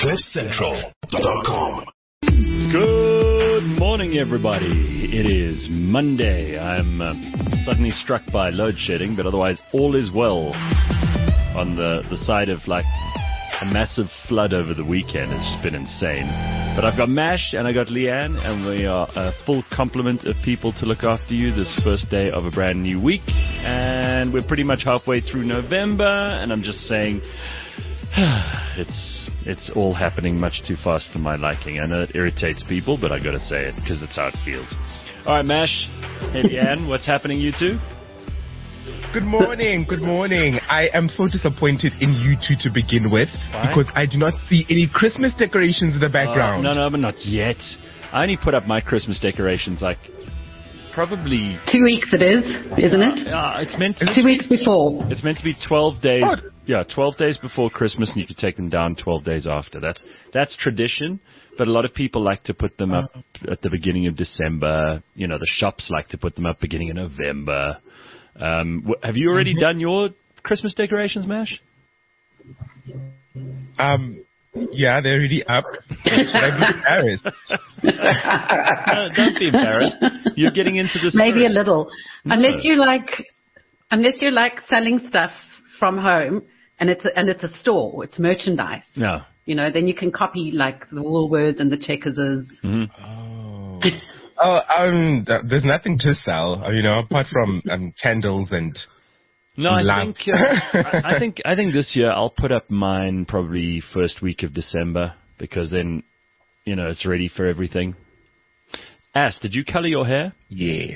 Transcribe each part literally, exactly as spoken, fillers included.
cliff central dot com. Good morning, everybody. It is Monday. I'm uh, suddenly struck by load shedding, but otherwise all is well on the, the side of like a massive flood over the weekend. It's just been insane. But I've got Mash and I got Leanne, and we are a full complement of people to look after you this first day of a brand new week. And we're pretty much halfway through November, and I'm just saying it's it's all happening much too fast for my liking. I know it irritates people, but I got to say it because that's how it feels. All right, Mash. Hey, Leanne, what's happening, you two? Good morning, good morning. I am so disappointed in you two to begin with. Why? Because I do not see any Christmas decorations in the background. Uh, no, no, but not yet. I only put up my Christmas decorations like probably... Two weeks it is, isn't it? Yeah, uh, it's meant to... Two weeks before. It's meant to be twelve days... Oh. Yeah, twelve days before Christmas, and you can take them down twelve days after. That's that's tradition, but a lot of people like to put them up at the beginning of December. You know, the shops like to put them up beginning of November. Um, wh- have you already done your Christmas decorations, Mash? Um, yeah, they're already up. Should I be embarrassed? No, don't be embarrassed. You're getting into this. Maybe spirit. a little. No. Unless you like, unless you like selling stuff from home, and it's a, and it's a store, it's merchandise. No. You know, then you can copy like the Woolworths and the Checkerses. Mm-hmm. Oh. oh, um, th- there's nothing to sell, you know, apart from um, candles and. No, I lamp. think uh, I, I think I think this year I'll put up mine probably first week of December, because then, you know, it's ready for everything. Ash, did you color your hair? Yes.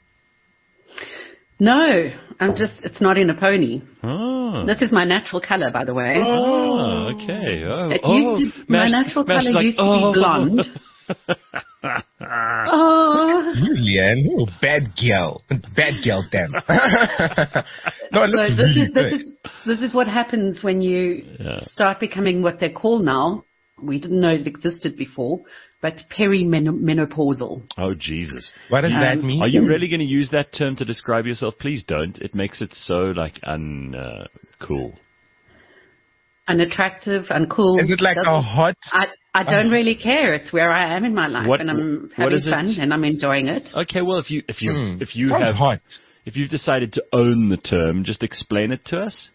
No, I'm just, it's not in a pony. Oh. This is my natural color, by the way. Oh, okay. Oh, It oh. used to, my Mash- natural Mash color like, used to oh. be blonde. Oh. You, Leanne, you bad girl. Bad girl, damn. no, it looks So this really is, good. this is this is what happens when you Yeah. start becoming what they call now. We didn't know it existed before, but perimenopausal. Oh, Jesus. What does Um, that mean? Are you really going to use that term to describe yourself? Please don't. It makes it so, like, un, uh, cool. Unattractive, uncool. Is it like Doesn't- a hot... I, I don't really care. It's where I am in my life, What- and I'm what having is it? fun, and I'm enjoying it. Okay, well, if you, if you, Hmm, if you sounds have, hot. if you've decided to own the term, just explain it to us.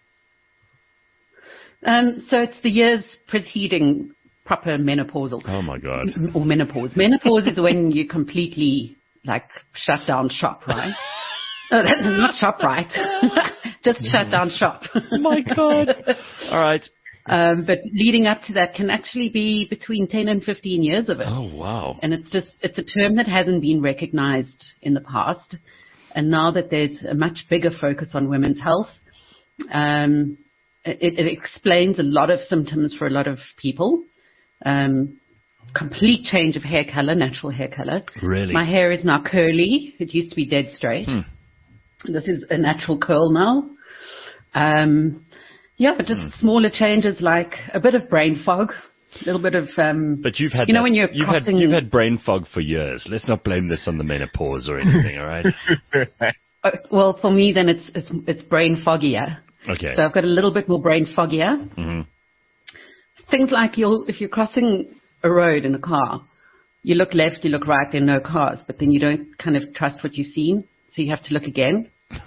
Um, so it's the years preceding proper menopausal. Oh, my God. Or menopause. Menopause is when you completely, like, shut down shop, right? Oh, that's not shop, right? Just shut down shop. Oh, my God. All right. Um, but leading up to that can actually be between ten and fifteen years of it. Oh, wow. And it's just, it's a term that hasn't been recognized in the past. And now that there's a much bigger focus on women's health, um, it, it explains a lot of symptoms for a lot of people. Um, complete change of hair color, natural hair color. Really? My hair is now curly. It used to be dead straight. Hmm. This is a natural curl now. Um, yeah, just Hmm. smaller changes like a bit of brain fog, a little bit of, um, But you've had, you know, that- when you're you've crossing, had, you've had brain fog for years. Let's not blame this on the menopause or anything, all right? uh, well, for me, then it's, it's, it's brain foggier. Okay. So I've got a little bit more brain foggier. Mm-hmm. Things like you'll, if you're crossing a road in a car, you look left, you look right, there are no cars, but then you don't kind of trust what you've seen, so you have to look again.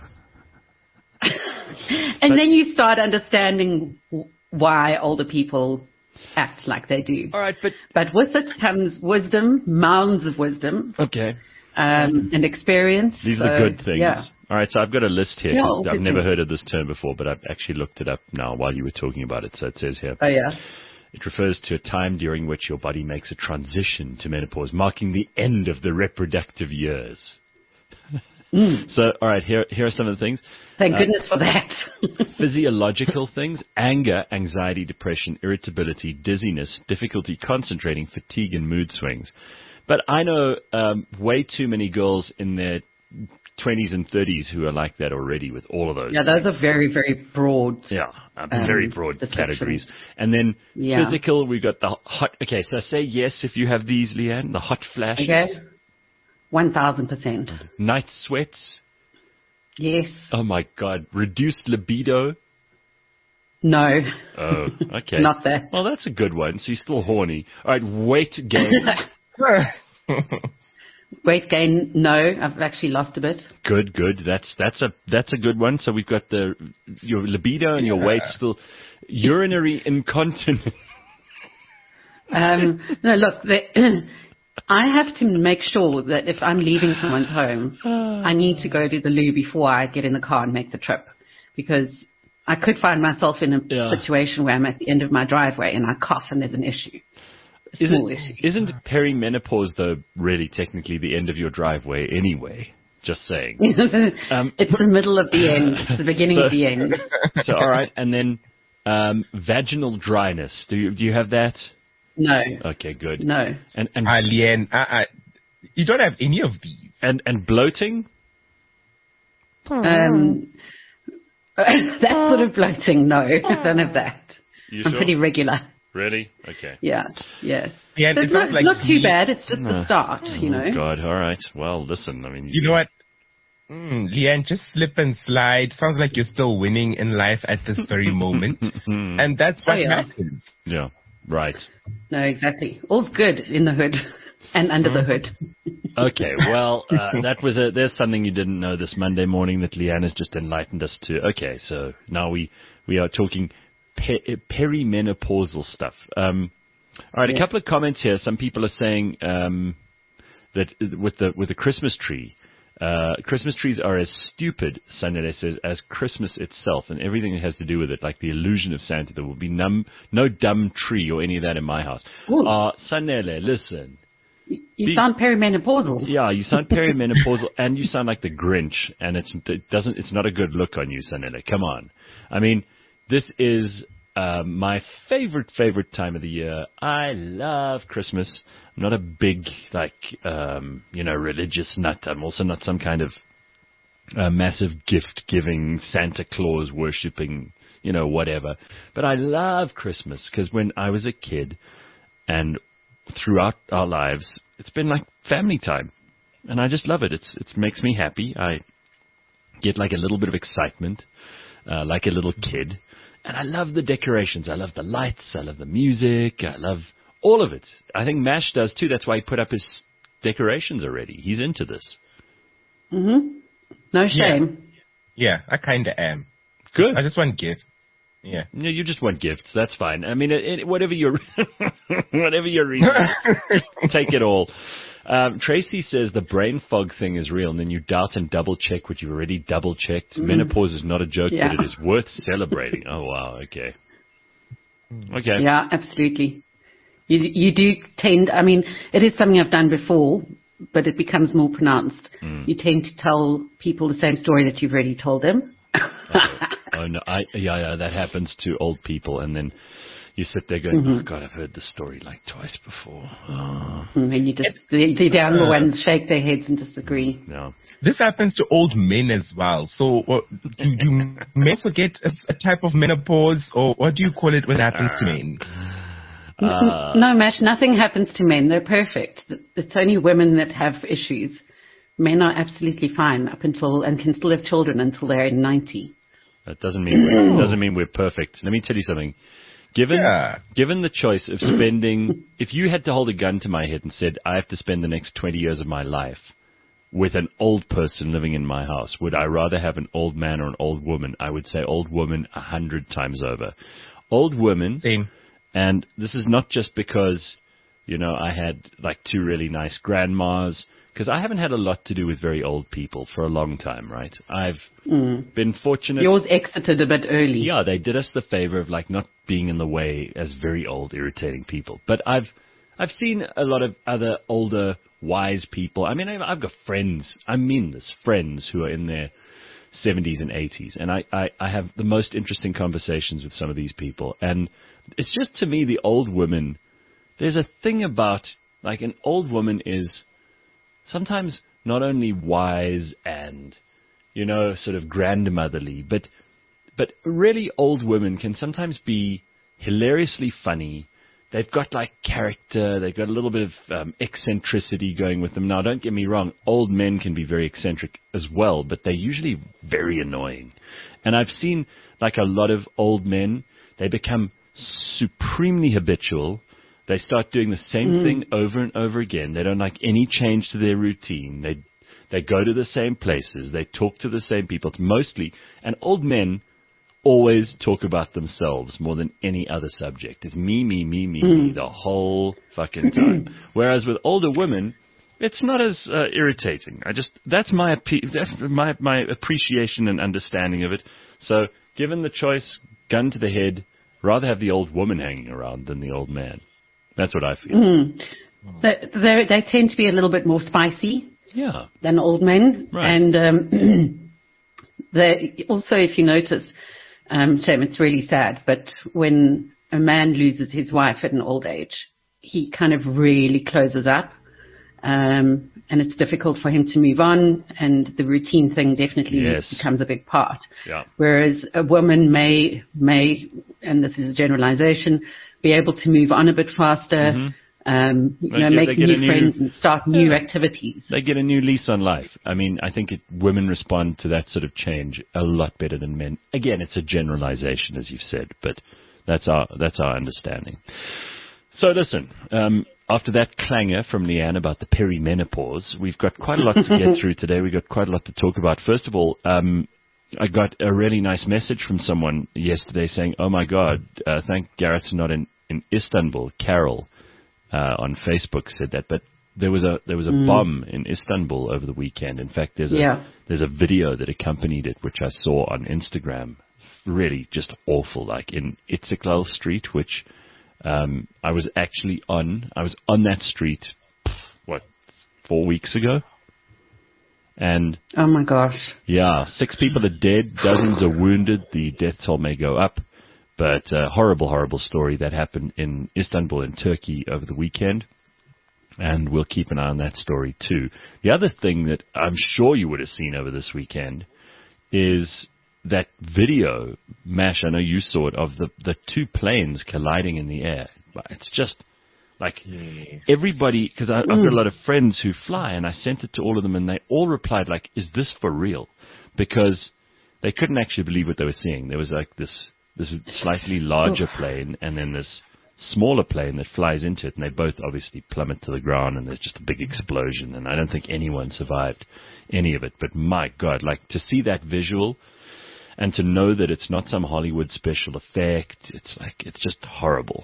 And But- then you start understanding w- why older people act like they do. All right, but... But with it comes wisdom, mounds of wisdom, Okay. um, and experience. These So, are the good things. Yeah. All right, so I've got a list here. Yeah, 'cause all I've good never things. heard of this term before, but I've actually looked it up now while you were talking about it. So it says here, Oh, yeah. it refers to a time during which your body makes a transition to menopause, marking the end of the reproductive years. Mm. So, all right, here, here are some of the things. Thank Uh, goodness for that. Physiological things: anger, anxiety, depression, irritability, dizziness, difficulty concentrating, fatigue, and mood swings. But I know um, way too many girls in their twenties and thirties who are like that already with all of those. Yeah, those are very, very broad. Yeah, uh, Um, very broad description. categories. And then Yeah. physical, we've got the hot. Okay, so say yes if you have these, Leanne. The hot flashes, Okay? one thousand percent. night sweats. Yes. Oh my God, reduced libido. No. Oh, okay. Not that. Well, that's a good one. So you're still horny. All right, weight gain. Weight gain, no. I've actually lost a bit. Good, good. That's that's a that's a good one. So we've got the your libido and your Yeah. weight still. Urinary incontinence. Um, no, look, the, I have to make sure that if I'm leaving someone's home, I need to go to the loo before I get in the car and make the trip. Because I could find myself in a Yeah. situation where I'm at the end of my driveway and I cough and there's an issue. A small Isn't, issue. isn't perimenopause, though, really technically the end of your driveway anyway? Just saying. Um, It's the middle of the end. It's the beginning So- of the end. So, all right. And then um, vaginal dryness. Do you, do you have that? No, Okay, good. no. And and Ah, Leanne, uh, uh, you don't have any of these. and, and bloating? Um, that sort of bloating, no. None of that. You I'm sure? pretty regular. Really? Okay. Yeah, yeah. Yeah, So it it's not, sounds like not too me- bad. It's just No. the start, you know. Oh, God. All right. Well, listen. I mean, You know what? Mm, Leanne, just slip and slide. Sounds like you're still winning in life at this very moment. And that's what Oh, yeah. matters. Yeah. Right. No, exactly. All's good in the hood and under the hood. Okay, well, uh, that was a, there's something you didn't know this Monday morning that Leanne has just enlightened us to. Okay, so now we, we are talking pe- perimenopausal stuff. Um, all right, Yeah. a couple of comments here. Some people are saying um, that with the with the Christmas tree, uh, Christmas trees are as stupid, Sanele says, as Christmas itself and everything that has to do with it, like the illusion of Santa. There will be num- no dumb tree or any of that in my house. Ooh. Uh, Sanele, listen. You The- sound perimenopausal. Yeah, you sound perimenopausal, and you sound like the Grinch, and it's it doesn't it's not a good look on you, Sanele. Come on, I mean, this is uh, my favorite favorite time of the year. I love Christmas. I'm not a big like um, you know religious nut. I'm also not some kind of uh, massive gift giving Santa Claus worshipping you know whatever. But I love Christmas because when I was a kid, and throughout our lives, it's been like family time, and I just love it. It's it makes me happy. I get like a little bit of excitement, uh, like a little kid, and I love the decorations. I love the lights. I love the music. I love all of it. I think Mash does too. That's why he put up his decorations already. He's into this. Mm-hmm. No shame. Yeah, I kind of am. Good. I just want gifts. Yeah. No, you just want gifts. That's fine. I mean, it, it, whatever your whatever your reason, take it all. Um, Tracy says the brain fog thing is real, and then you doubt and double check what you've already double checked. Mm. Menopause is not a joke, Yeah. but it is worth celebrating. Oh wow, okay, okay, Yeah, absolutely. You you do tend. I mean, it is something I've done before, but it becomes more pronounced. Mm. You tend to tell people the same story that you've already told them. Oh no, I yeah, yeah, that happens to old people, and then you sit there going, Mm-hmm. "Oh God, I've heard this story like twice before." Oh, And then you just the, the younger ones shake their heads and just agree. no. This happens to old men as well. So, uh, do, do men also get a, a type of menopause, or what do you call it when it happens to men? Uh, No, Mash, nothing happens to men. They're perfect. It's only women that have issues. Men are absolutely fine up until and can still have children until they're ninety. That doesn't mean we're, doesn't mean we're perfect. Let me tell you something. Given Yeah. given the choice of spending, if you had to hold a gun to my head and said, I have to spend the next twenty years of my life with an old person living in my house, would I rather have an old man or an old woman? I would say old woman a hundred times over. Old women, Same. and this is not just because, you know, I had like two really nice grandmas, because I haven't had a lot to do with very old people for a long time, right? I've been fortunate. Yours exited a bit early. Yeah, they did us the favor of like not being in the way as very old, irritating people. But I've I've seen a lot of other older, wise people. I mean, I've I've got friends. I mean this, friends who are in their seventies and eighties, and I, I, I have the most interesting conversations with some of these people. And it's just, to me, the old women. There's a thing about like an old woman is sometimes not only wise and, you know, sort of grandmotherly, but but really old women can sometimes be hilariously funny. They've got like character. They've got a little bit of um, eccentricity going with them. Now, don't get me wrong. Old men can be very eccentric as well, but they're usually very annoying. And I've seen like a lot of old men they become supremely habitual. They start doing the same mm. thing over and over again. They don't like any change to their routine. They they go to the same places. They talk to the same people. It's mostly, and old men always talk about themselves more than any other subject. It's me, me, me, me, mm. me the whole fucking time. Whereas with older women, it's not as uh, irritating. I just that's my that's my my appreciation and understanding of it. So, given the choice, gun to the head, rather have the old woman hanging around than the old man. That's what I feel. Mm. They, they tend to be a little bit more spicy yeah. than old men. Right. And um, they, also, if you notice, um, Tim, it's really sad, but when a man loses his wife at an old age, he kind of really closes up. Um, and it's difficult for him to move on, and the routine thing definitely yes. becomes a big part. Yeah. Whereas a woman may, may, and this is a generalization, be able to move on a bit faster, mm-hmm. um, you they know, get, make new, new friends and start new yeah. activities. They get a new lease on life. I mean, I think it, women respond to that sort of change a lot better than men. Again, it's a generalization, as you've said, but that's our that's our understanding. So listen, um, after that clangor from Leanne about the perimenopause, we've got quite a lot to get through today. We've got quite a lot to talk about. First of all, um, I got a really nice message from someone yesterday saying, oh, my God, uh, thank Garrett's not in, in Istanbul. Carol uh, on Facebook said that. But there was a there was a mm. bomb in Istanbul over the weekend. In fact, there's a, yeah. there's a video that accompanied it, which I saw on Instagram. Really just awful, like in Istiklal Street, which um, I was actually on. I was on that street, what, four weeks ago? And oh my gosh. Yeah, six people are dead, dozens are wounded. The death toll may go up, but a horrible, horrible story that happened in Istanbul in Turkey over the weekend. And we'll keep an eye on that story too. The other thing that I'm sure you would have seen over this weekend is that video, Mash, I know you saw it, of the, the two planes colliding in the air. It's just like yes. everybody, because I've got a lot of friends who fly, and I sent it to all of them, and they all replied like, is this for real? Because they couldn't actually believe what they were seeing. There was like this this slightly larger plane, and then this smaller plane that flies into it, and they both obviously plummet to the ground, and there's just a big explosion, and I don't think anyone survived any of it. But my God, like to see that visual and to know that it's not some Hollywood special effect, it's like, it's just horrible.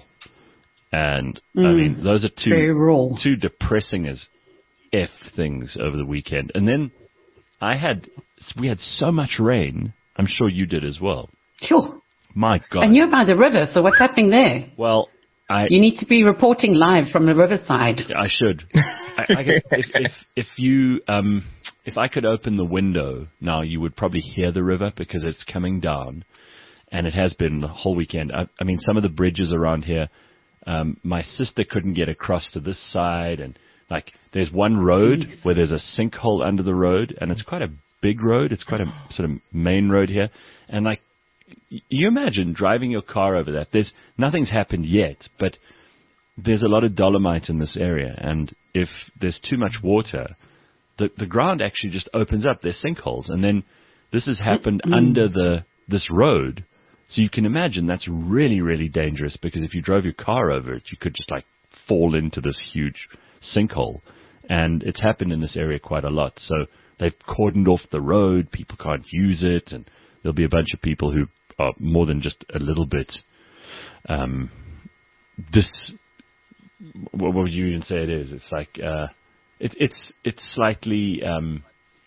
And mm, I mean, those are two two depressing as F things over the weekend. And then I had, we had so much rain. I'm sure you did as well. Sure. My God. And you're by the river, so what's happening there? Well, I... You need to be reporting live from the riverside. I should. I, I guess if, if, if you, um, if I could open the window now, you would probably hear the river because it's coming down. And it has been the whole weekend. I, I mean, some of the bridges around here, um, my sister couldn't get across to this side. And like, there's one road Jeez. where there's a sinkhole under the road, and it's quite a big road. It's quite a sort of main road here. And like, you imagine driving your car over that. There's nothing's happened yet, but there's a lot of dolomite in this area, and if there's too much water, the the ground actually just opens up. There's sinkholes, and then this has happened mm-hmm. under the this road, so you can imagine that's really, really dangerous, because if you drove your car over it, you could just like fall into this huge sinkhole, and it's happened in this area quite a lot. So they've cordoned off the road. People can't use it, and there'll be a bunch of people who are more than just a little bit um, this. What would you even say it is? It's like uh, it, it's it's slightly um,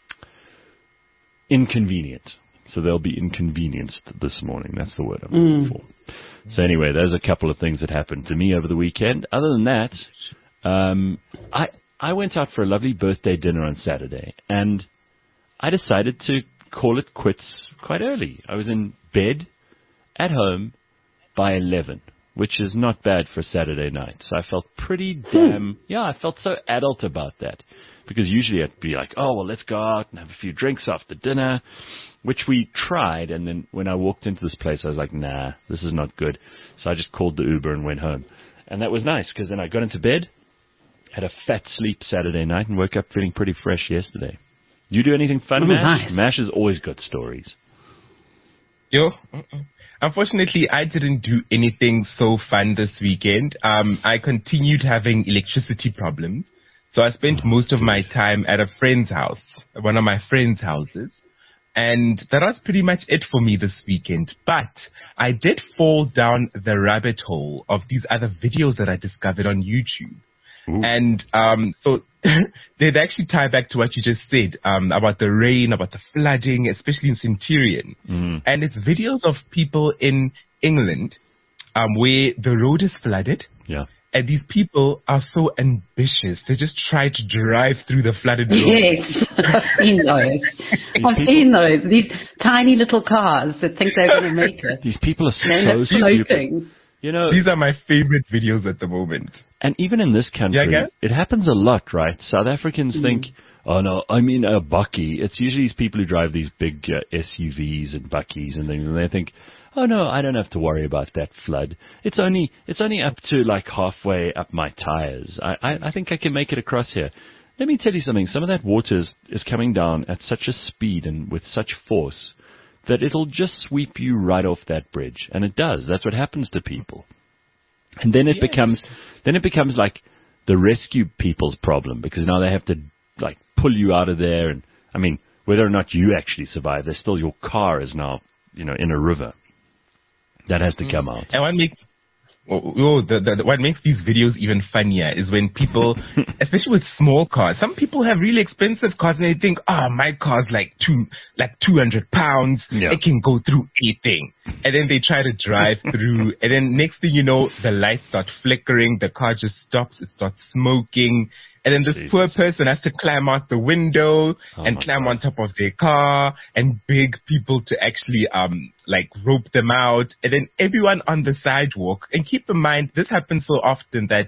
inconvenient. So they'll be inconvenienced this morning. That's the word I'm looking mm. for. So anyway, there's a couple of things that happened to me over the weekend. Other than that, um, I I went out for a lovely birthday dinner on Saturday, and I decided to call it quits quite early. I was in bed at home by eleven, which is not bad for Saturday night. So I felt pretty damn, yeah, I felt so adult about that. Because usually I'd be like, oh, well, let's go out and have a few drinks after dinner, which we tried. And then when I walked into this place, I was like, nah, this is not good. So I just called the Uber and went home. And that was nice, because then I got into bed, had a fat sleep Saturday night, and woke up feeling pretty fresh yesterday. You do anything fun, oh, Mash? Nice. Mash has always got stories. Yo, uh-uh. Unfortunately, I didn't do anything so fun this weekend. Um, I continued having electricity problems. So I spent most of my time at a friend's house, one of my friend's houses. And that was pretty much it for me this weekend. But I did fall down the rabbit hole of these other videos that I discovered on YouTube. Ooh. And um, so they'd actually tie back to what you just said um, about the rain, about the flooding, especially in Centurion. Mm. And it's videos of people in England um, where the road is flooded. Yeah. And these people are so ambitious. They just try to drive through the flooded road. Yes, I've seen those. I've seen those. These tiny little cars that think they're going to make it. These people are so stupid. You know, these are my favorite videos at the moment. And even in this country, yeah, it happens a lot, right? South Africans mm. think, oh no, I mean a bakkie. It's usually these people who drive these big uh, S U Vs and bakkies and things, and they think, oh no, I don't have to worry about that flood. It's only it's only up to like halfway up my tires. I, I, I think I can make it across here. Let me tell you something. Some of that water is, is coming down at such a speed and with such force that it'll just sweep you right off that bridge. And it does. That's what happens to people. And then it yes. becomes then it becomes like the rescue people's problem, because now they have to like pull you out of there. And I mean, whether or not you actually survive, there's still your car is now, you know, in a river. That has to come out. And what makes oh, the, the, what makes these videos even funnier is when people, especially with small cars, some people have really expensive cars and they think, oh, my car's like two like two hundred pounds. Yeah. It can go through anything. And then they try to drive through, and then next thing you know, the lights start flickering, the car just stops, it starts smoking. And then this Jesus. poor person has to climb out the window oh and climb God. on top of their car and beg people to actually, um, like rope them out. And then everyone on the sidewalk, and keep in mind, this happens so often that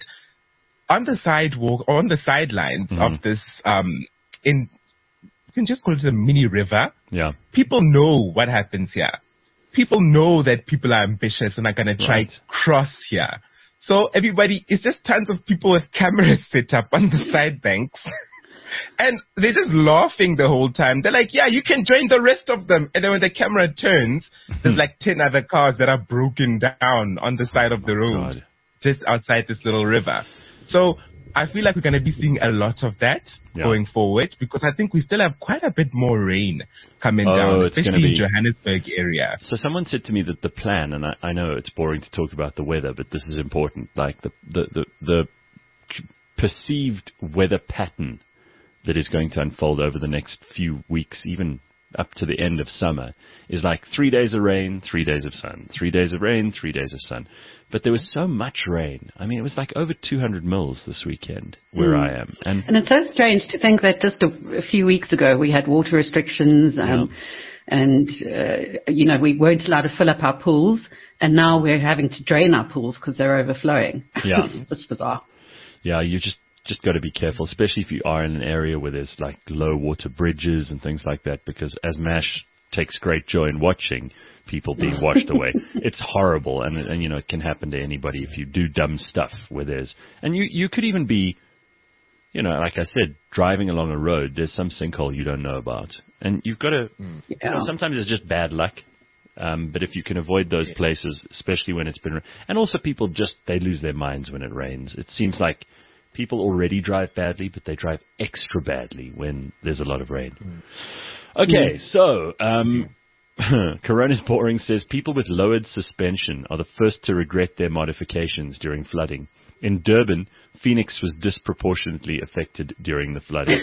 on the sidewalk or on the sidelines mm-hmm. of this, um, in, you can just call it a mini river. Yeah. People know what happens here. People know that people are ambitious and are going to try right. to cross here. So everybody, it's just tons of people with cameras set up on the side banks. And they're just laughing the whole time. They're like, yeah, you can join the rest of them. And then when the camera turns, there's like ten other cars that are broken down on the side of the road, God. just outside this little river. So I feel like we're going to be seeing a lot of that yeah. going forward, because I think we still have quite a bit more rain coming oh, down, especially in Johannesburg area. So someone said to me that the plan, and I, I know it's boring to talk about the weather, but this is important, like the, the, the, the perceived weather pattern that is going to unfold over the next few weeks, even up to the end of summer, is like three days of rain, three days of sun, three days of rain, three days of sun. But there was so much rain. I mean, it was like over two hundred mils this weekend where mm. I am. And, and it's so strange to think that just a, a few weeks ago we had water restrictions um, yeah. and, uh, you know, we weren't allowed to fill up our pools. And now we're having to drain our pools because they're overflowing. Yeah. It's just bizarre. Yeah, you just... Just got to be careful, especially if you are in an area where there's like low water bridges and things like that, because as Mash takes great joy in watching people being washed away, it's horrible. And, and, you know, it can happen to anybody if you do dumb stuff where there's, and you, you could even be, you know, like I said, driving along a road, there's some sinkhole you don't know about. And you've got to, yeah. you know, sometimes it's just bad luck. Um, but if you can avoid those places, especially when it's been, and also people just, they lose their minds when it rains. It seems like people already drive badly, but they drive extra badly when there's a lot of rain. Mm. Okay, mm. so um, Corona's Boring says people with lowered suspension are the first to regret their modifications during flooding. In Durban, Phoenix was disproportionately affected during the flooding.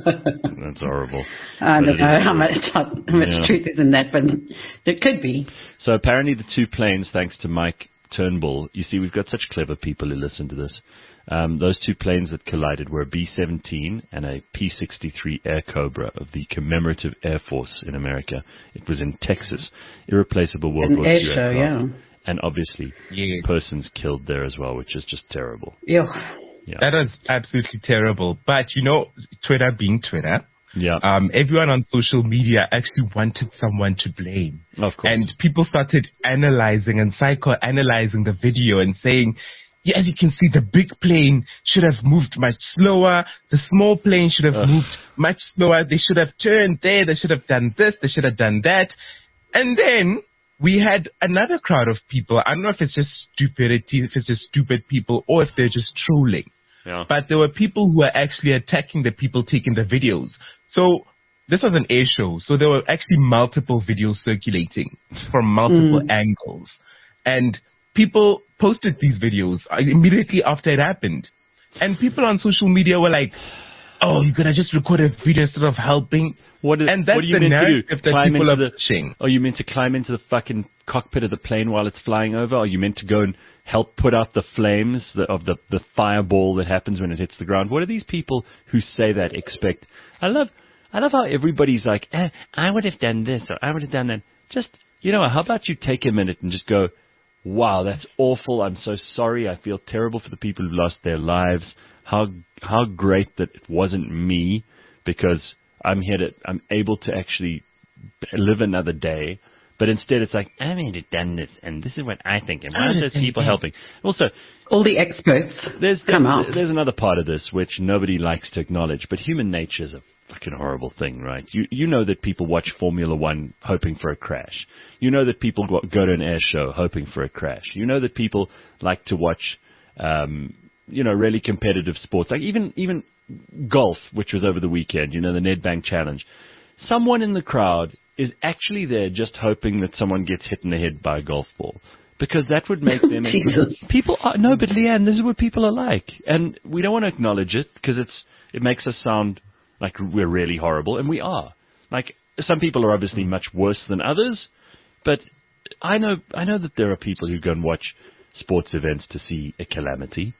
That's horrible. I don't know how much, how much yeah. truth is in that, but it could be. So apparently the two planes, thanks to Mike Turnbull, you see, we've got such clever people who listen to this. Um, those two planes that collided were a B seventeen and a P sixty-three Air Cobra of the Commemorative Air Force in America. It was in Texas. Irreplaceable World War Two aircraft. Yeah. And obviously, yes. persons killed there as well, which is just terrible. Yeah. yeah. That was absolutely terrible. But, you know, Twitter being Twitter, yeah. um, everyone on social media actually wanted someone to blame. Of course. And people started analyzing and psychoanalyzing the video and saying, yeah, as you can see, the big plane should have moved much slower. The small plane should have Ugh. moved much slower. They should have turned there. They should have done this. They should have done that. And then we had another crowd of people. I don't know if it's just stupidity, if it's just stupid people, or if they're just trolling. Yeah. But there were people who were actually attacking the people taking the videos. So this was an air show. So there were actually multiple videos circulating from multiple mm. angles. And people posted these videos immediately after it happened. And people on social media were like, oh, you're going to just record a video instead of helping? What is, and that's what are you the meant narrative to do? that Climb people into are the, pushing. Are you meant to climb into the fucking cockpit of the plane while it's flying over? Are you meant to go and help put out the flames the, of the, the fireball that happens when it hits the ground? What do these people who say that expect? I love I love how everybody's like, eh, I would have done this or I would have done that. Just, you know, how about you take a minute and just go, wow, that's awful. I'm so sorry. I feel terrible for the people who lost their lives. How how great that it wasn't me, because I'm here to, I'm able to actually live another day. But instead it's like, I mean, have done this, and this is what I think, and why are those people helping? Also, all the experts there's, come there, out. There's another part of this which nobody likes to acknowledge, but human nature is a fucking horrible thing, right? You you know that people watch Formula One hoping for a crash. You know that people go, go to an air show hoping for a crash. You know that people like to watch, um, you know, really competitive sports, like even even golf, which was over the weekend. You know, the Nedbank Challenge. Someone in the crowd is actually there just hoping that someone gets hit in the head by a golf ball, because that would make them Jesus. People are, no, but Leanne, this is what people are like, and we don't want to acknowledge it because it's it makes us sound like we're really horrible, and we are. Like, some people are obviously much worse than others, but I know I know that there are people who go and watch sports events to see a calamity.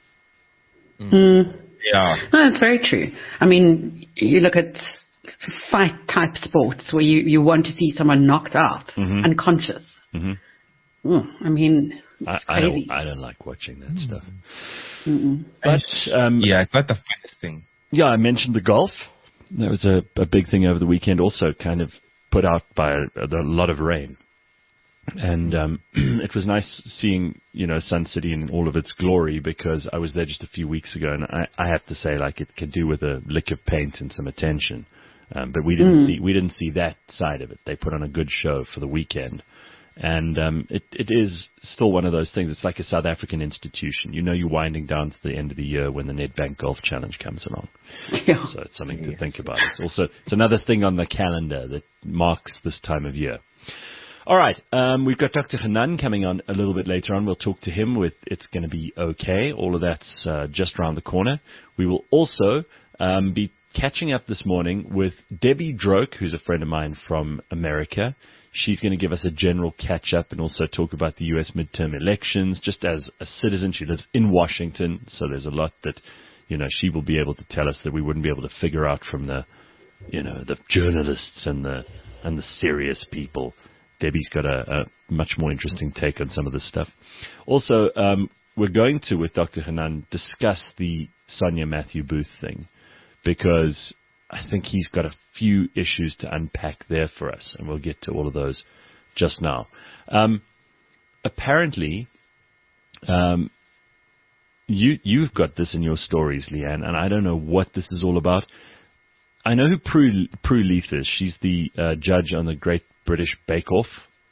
Mm. Yeah, no, that's very true. I mean, you look at fight-type sports where you, you want to see someone knocked out, mm-hmm. unconscious. Mm-hmm. Oh, I mean, it's I, crazy. I don't, I don't like watching that stuff. Mm-mm. But um, yeah, it's not the funnest thing. Yeah, I mentioned the golf. That was a, a big thing over the weekend, also kind of put out by a, a lot of rain. And um, it was nice seeing, you know, Sun City in all of its glory, because I was there just a few weeks ago, and I, I have to say, like, it could do with a lick of paint and some attention. Um, but we didn't mm. see we didn't see that side of it. They put on a good show for the weekend, and um, it it is still one of those things. It's like a South African institution. You know, you're winding down to the end of the year when the Nedbank Golf Challenge comes along. Yeah. So it's something yes. to think about. It's also it's another thing on the calendar that marks this time of year. All right, um, we've got Doctor Hanan coming on a little bit later on. We'll talk to him with It's Going to Be Okay. All of that's uh, just around the corner. We will also um, be catching up this morning with Debbie Droke, who's a friend of mine from America. She's going to give us a general catch-up and also talk about the U S midterm elections. Just as a citizen, she lives in Washington, so there's a lot that, you know, she will be able to tell us that we wouldn't be able to figure out from the, you know, the journalists and the and the serious people. Debbie's got a, a much more interesting take on some of this stuff. Also, um, we're going to, with Doctor Hanan, discuss the Sonia Matthew Booth thing, because I think he's got a few issues to unpack there for us, and we'll get to all of those just now. Um, apparently, um, you, you've got this in your stories, Leanne, and I don't know what this is all about. I know who Prue, Prue Leith is. She's the uh, judge on the Great British Bake Off.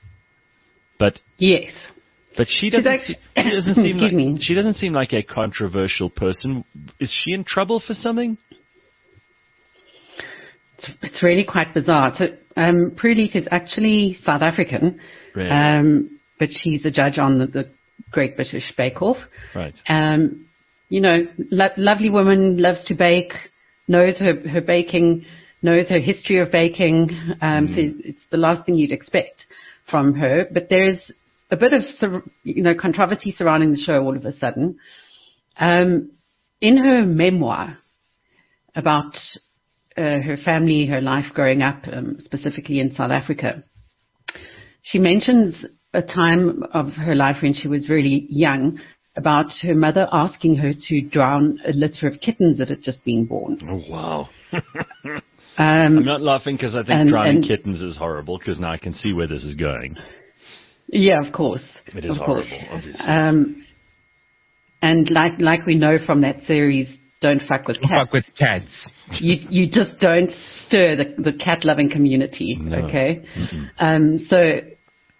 But yes. But she doesn't, actually, she doesn't seem like me. she doesn't seem like a controversial person. Is she in trouble for something? It's, it's really quite bizarre. So um, Prue Leith is actually South African, really? um, but she's a judge on the, the Great British Bake Off. Right. Um, you know, lo- lovely woman, loves to bake, knows her, her baking, knows her history of baking. Um, mm. So it's the last thing you'd expect from her. But there is a bit of, you know, controversy surrounding the show all of a sudden. Um, in her memoir about uh, her family, her life growing up, um, specifically in South Africa, she mentions a time of her life when she was really young, about her mother asking her to drown a litter of kittens that had just been born. Oh, wow. um, I'm not laughing because I think and, drowning and, kittens is horrible, because now I can see where this is going. Yeah, of course. It is of horrible, course. obviously. Um, and like like we know from that series, don't fuck with don't cats. Fuck with cats. You you just don't stir the, the cat-loving community, no. okay? Mm-hmm. Um, so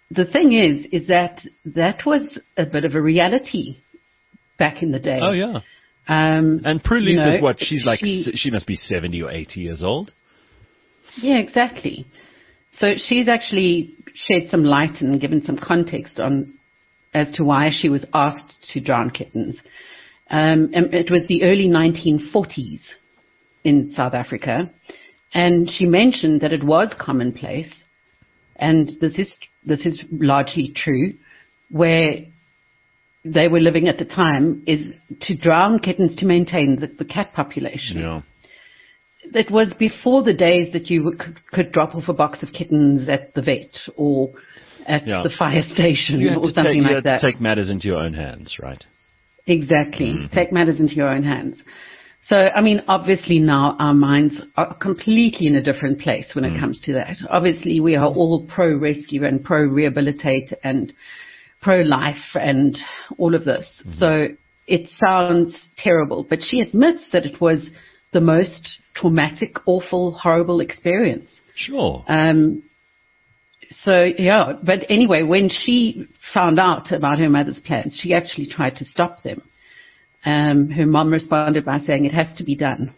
the thing is, is that that was a bit of a reality back in the day. Oh, yeah. Um, and Prue Leith you know, is what? She's like, she, she must be seventy or eighty years old. Yeah, exactly. So she's actually shed some light and given some context on as to why she was asked to drown kittens. Um, and it was the early nineteen forties in South Africa, and she mentioned that it was commonplace, and this is this is largely true, where they were living at the time, is to drown kittens to maintain the, the cat population. Yeah. It was before the days that you could, could drop off a box of kittens at the vet or at Yeah. the fire station You had or to something take, you like had that. to take matters into your own hands, right? Exactly. Mm-hmm. Take matters into your own hands. So, I mean, obviously now our minds are completely in a different place when it Mm. comes to that. Obviously we are all pro-rescue and pro-rehabilitate and pro-life and all of this. Mm-hmm. So it sounds terrible, but she admits that it was the most traumatic, awful, horrible experience. Sure. Um, so, yeah, but anyway, when she found out about her mother's plans, she actually tried to stop them. Um, her mom responded by saying it has to be done.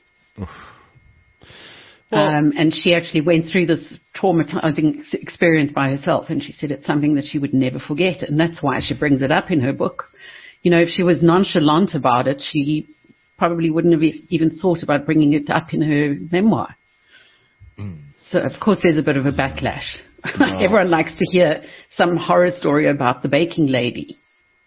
Well- um, and she actually went through this traumatizing s- experience by herself, and she said it's something that she would never forget, and that's why she brings it up in her book. You know, if she was nonchalant about it, she probably wouldn't have e- even thought about bringing it up in her memoir. Mm. So, of course, there's a bit of a backlash. Everyone likes to hear some horror story about the baking lady.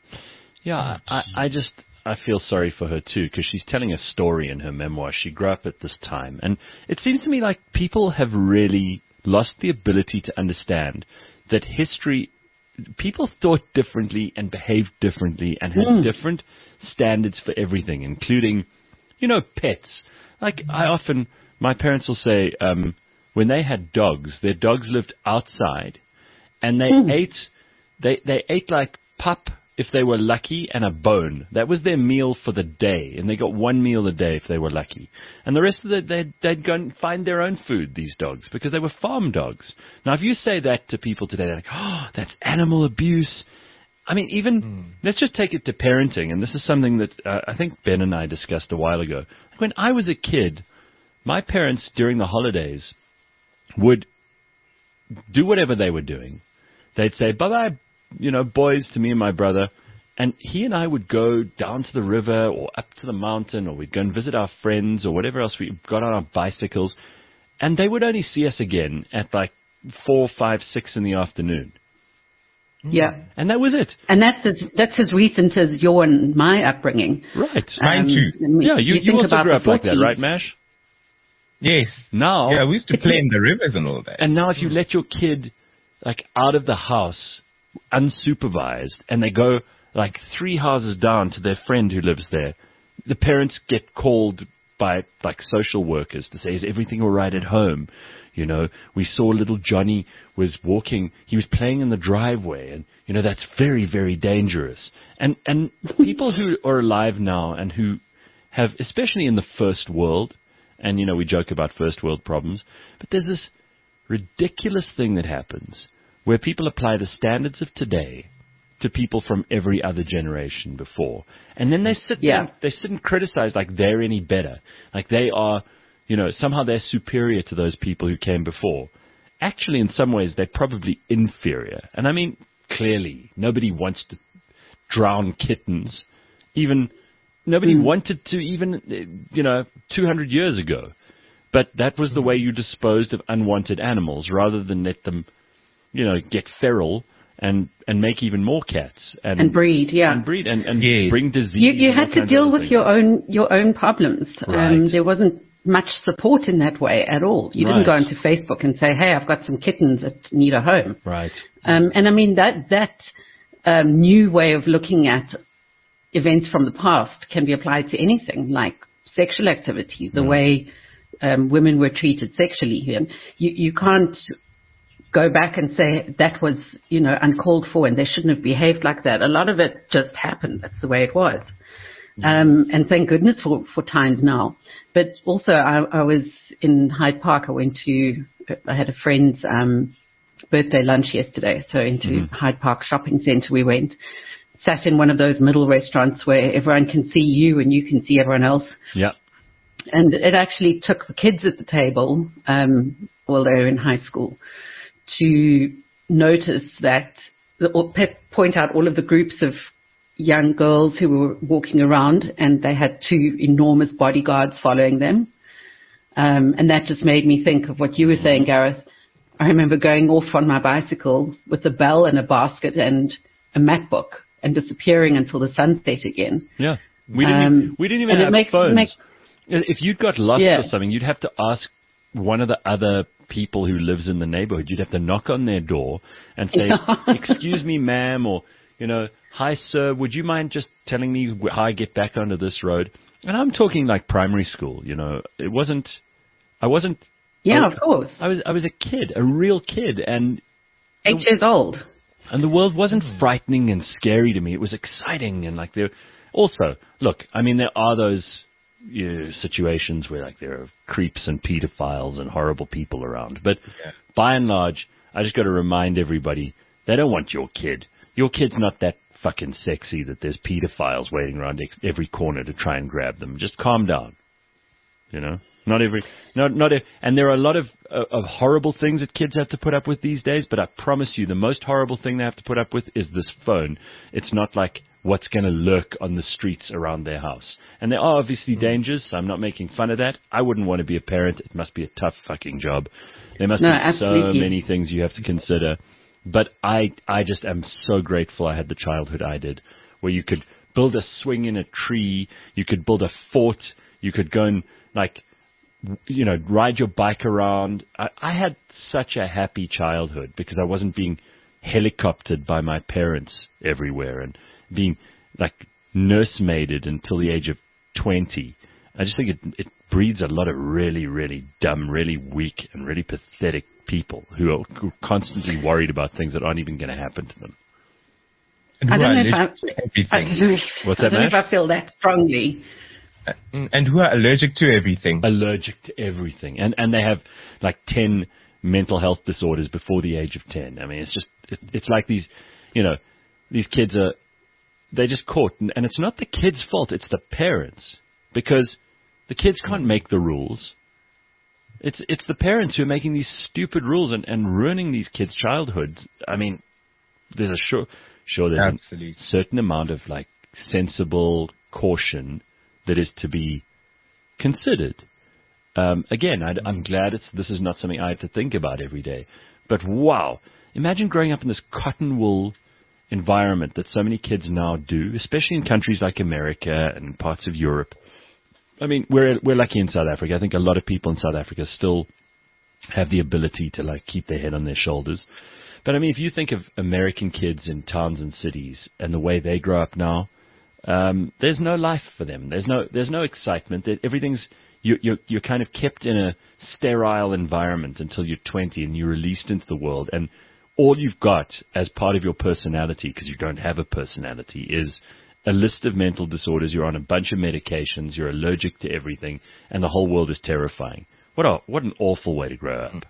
Yeah, I, I just, I feel sorry for her too, because she's telling a story in her memoir. She grew up at this time. And it seems to me like people have really lost the ability to understand that history, people thought differently and behaved differently and had Mm. different standards for everything, including, you know, pets. Like I often, my parents will say, um, when they had dogs, their dogs lived outside and they Mm. ate, they, they ate like pup if they were lucky and a bone. That was their meal for the day, and they got one meal a day if they were lucky. And the rest of the they'd, they'd go and find their own food, these dogs, because they were farm dogs. Now, if you say that to people today, they're like, oh, that's animal abuse. I mean, even, mm. let's just take it to parenting, and this is something that uh, I think Ben and I discussed a while ago. When I was a kid, my parents, during the holidays, would do whatever they were doing. They'd say, bye-bye, you know, boys, to me and my brother. And he and I would go down to the river or up to the mountain, or we'd go and visit our friends or whatever else. We got on our bicycles. And they would only see us again at like four, five, six in the afternoon. Yeah. And that was it. And that's as, that's as recent as your and my upbringing. Right. Mine too. Um, Yeah, you, you you think also about grew the up like that, forties. right, Mash? Yes. Now, Yeah, we used to play in the rivers and all that. and now if you let your kid like out of the house unsupervised and they go like three houses down to their friend who lives there, the parents get called by like social workers to say, is everything all right at home? You know, we saw little Johnny was walking, he was playing in the driveway, and, you know, that's very, very dangerous. And, and people who are alive now and who have, especially in the first world, and, you know, we joke about first world problems, but there's this ridiculous thing that happens where people apply the standards of today to people from every other generation before. And then they sit Yeah. there, they sit and criticize like they're any better. Like they are, you know, somehow they're superior to those people who came before. Actually, in some ways, they're probably inferior. And I mean, clearly, nobody wants to drown kittens. Even, nobody Mm. wanted to even, you know, two hundred years ago. But that was the way you disposed of unwanted animals, rather than let them, you know, get feral and, and make even more cats. And, And breed, yeah. And breed and, and Yes. bring disease. You, you and all had to kinds of deal other with things. your own your own problems. Um, Right. there wasn't much support in that way at all. You didn't go Right. onto Facebook and say, "Hey, I've got some kittens that need a home." Right. Um, and I mean that that um, new way of looking at events from the past can be applied to anything, like sexual activity, the Mm. way um, women were treated sexually. And you you can't go back and say that was, you know, uncalled for and they shouldn't have behaved like that. A lot of it just happened. That's the way it was. Um, and thank goodness for, for times now. But also I, I was in Hyde Park. I went to, I had a friend's, um, birthday lunch yesterday. So into Mm-hmm. Hyde Park Shopping Centre we went. Sat in one of those middle restaurants where everyone can see you and you can see everyone else. Yeah. And it actually took the kids at the table, um, while they were in high school, to notice that, or point out all of the groups of young girls who were walking around, and they had two enormous bodyguards following them. Um, and that just made me think of what you were saying, Gareth. I remember going off on my bicycle with a bell and a basket and a MacBook and disappearing until the sun set again. Yeah. We didn't, Um, even, we didn't even and it have makes- phones. makes- If you'd got lost Yeah. or something, you'd have to ask one of the other people who lives in the neighborhood. You'd have to knock on their door and say, excuse me, ma'am, or, you know, hi, sir, would you mind just telling me how I get back onto this road? And I'm talking like primary school, you know. It wasn't, I wasn't. Yeah, I, of course. I was, I was a kid, a real kid, and Eight years old. and the world wasn't frightening and scary to me. It was exciting and like there. Also, look, I mean, there are those you know, situations where like there are creeps and pedophiles and horrible people around. But Yeah. by and large, I just got to remind everybody, they don't want your kid. Your kid's not that fucking sexy that there's pedophiles waiting around ex- every corner to try and grab them. Just calm down. You know? Not every, not, not, a, and there are a lot of, uh, of horrible things that kids have to put up with these days, but I promise you the most horrible thing they have to put up with is this phone. It's not like what's going to lurk on the streets around their house. And there are obviously Mm. dangers, so I'm not making fun of that. I wouldn't want to be a parent. It must be a tough fucking job. There must No, be so absolutely. many things you have to consider. But I, I just am so grateful I had the childhood I did, where you could build a swing in a tree, you could build a fort, you could go and, like, you know, ride your bike around. I, I had such a happy childhood because I wasn't being helicoptered by my parents everywhere and being like nursemaided until the age of twenty. I just think it, it breeds a lot of really, really dumb, really weak and really pathetic people who are constantly worried about things that aren't even going to happen to them. And I who don't are know if I, allergic to I everything. don't know, What's I that, don't know if Nash? I feel that strongly. And who are allergic to everything. Allergic to everything. And and they have like ten mental health disorders before the age of ten. I mean, it's just, it, it's like these, you know, these kids are, they're just caught. And, and it's not the kids' fault, it's the parents. Because the kids can't make the rules. It's it's the parents who are making these stupid rules and, and ruining these kids' childhoods. I mean, there's a sure, sure there's Absolutely. a certain amount of like sensible caution that is to be considered. Um, again, I, I'm glad it's this is not something I have to think about every day. But wow, imagine growing up in this cotton wool environment that so many kids now do, especially in countries like America and parts of Europe. I mean, we're we're lucky in South Africa. I think a lot of people in South Africa still have the ability to like keep their head on their shoulders. But I mean, if you think of American kids in towns and cities and the way they grow up now, um, there's no life for them. There's no there's no excitement. Everything's you, you're you're kind of kept in a sterile environment until you're twenty and you're released into the world. And all you've got as part of your personality, because you don't have a personality, is a list of mental disorders. You're on a bunch of medications. You're allergic to everything, and the whole world is terrifying. What a what an awful way to grow up.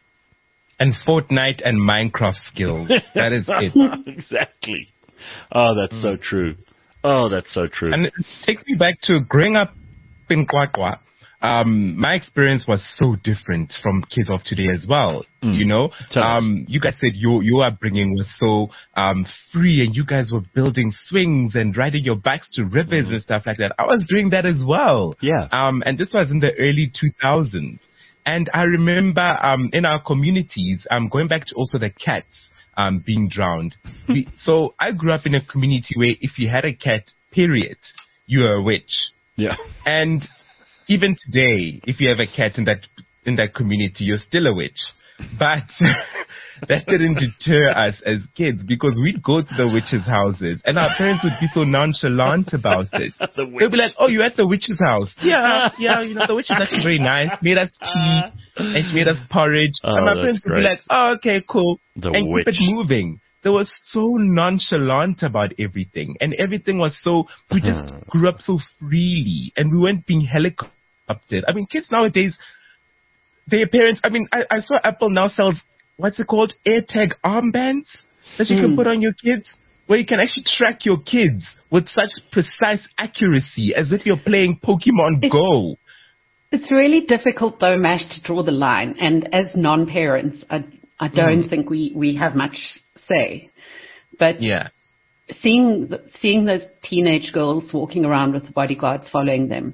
And Fortnite and Minecraft skills. That is it. Exactly. Oh, that's so true. Oh, that's so true. And it takes me back to growing up in Kwakwa. Um, my experience was so different from kids of today as well. Mm. You know, Tell us. um, you guys said your your upbringing was so um free, and you guys were building swings and riding your bikes to rivers Mm. and stuff like that. I was doing that as well. Yeah. Um, and this was in the early two thousands. And I remember um in our communities, um going back to also the cats um being drowned. we, so I grew up in a community where if you had a cat, period, you were a witch. Yeah. And even today, if you have a cat in that in that community, you're still a witch. But that didn't deter us as kids, because we'd go to the witches' houses and our parents would be so nonchalant about it. The witch. They'd be like, "Oh, you're at the witch's house? Yeah, yeah. You know, the witch is actually very nice. Made us tea and she made us porridge." Oh, and my that's parents would great. be like, "Oh, okay, cool," The and witch. keep it moving. They were so nonchalant about everything, and everything was so. We just grew up so freely, and we weren't being helicoptered. I mean, kids nowadays, their parents. I mean, I, I saw Apple now sells what's it called? AirTag armbands that you mm. can put on your kids, where you can actually track your kids with such precise accuracy as if you're playing Pokemon it's, Go. It's really difficult, though, Mash, to draw the line. And as non-parents, I, I don't mm. think we, we have much say. But yeah. seeing seeing those teenage girls walking around with the bodyguards following them,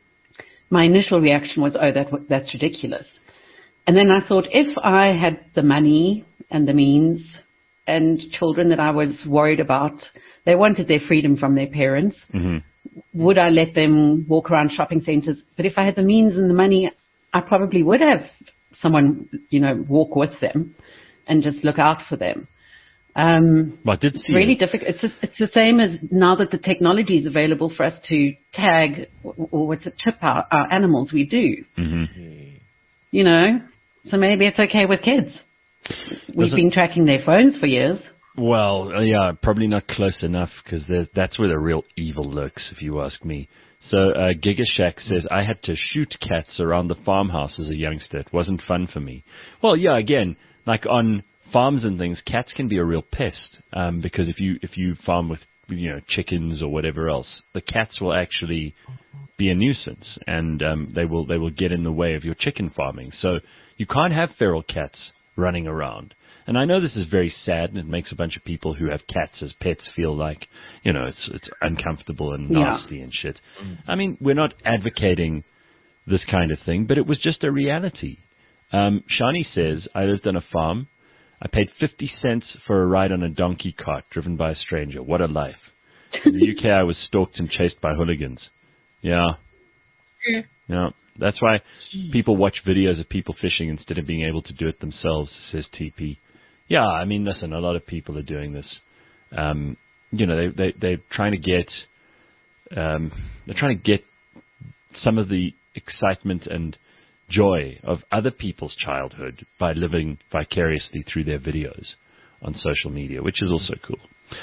my initial reaction was, oh, that that's ridiculous. And then I thought, if I had the money and the means and children that I was worried about, they wanted their freedom from their parents, mm-hmm. would I let them walk around shopping centers? But if I had the means and the money, I probably would have someone, you know, walk with them and just look out for them. Um, well, I did see it's really it. difficult. It's, a, it's the same as now that the technology is available for us to tag or, or what's it, chip our, our animals. We do, mm-hmm. you know. So maybe it's okay with kids. We've Does been it, tracking their phones for years. Well, yeah, probably not close enough because that's where the real evil lurks, if you ask me. So uh, Giga Shack says, I had to shoot cats around the farmhouse as a youngster. It wasn't fun for me. Well, yeah, again, like on farms and things, cats can be a real pest um, because if you if you farm with you know chickens or whatever else, the cats will actually be a nuisance and um, they will they will get in the way of your chicken farming. So you can't have feral cats running around. And I know this is very sad, and it makes a bunch of people who have cats as pets feel like you know it's it's uncomfortable and nasty yeah. and shit. I mean, we're not advocating this kind of thing, but it was just a reality. Um, Shani says, I lived on a farm. I paid fifty cents for a ride on a donkey cart driven by a stranger. What a life. In the U K, I was stalked and chased by hooligans. Yeah. Yeah. That's why people watch videos of people fishing instead of being able to do it themselves, says T P. Yeah, I mean, listen, a lot of people are doing this. Um, you know, they, they, they're trying to get, um, they're trying to get some of the excitement and joy of other people's childhood by living vicariously through their videos on social media, which is also cool.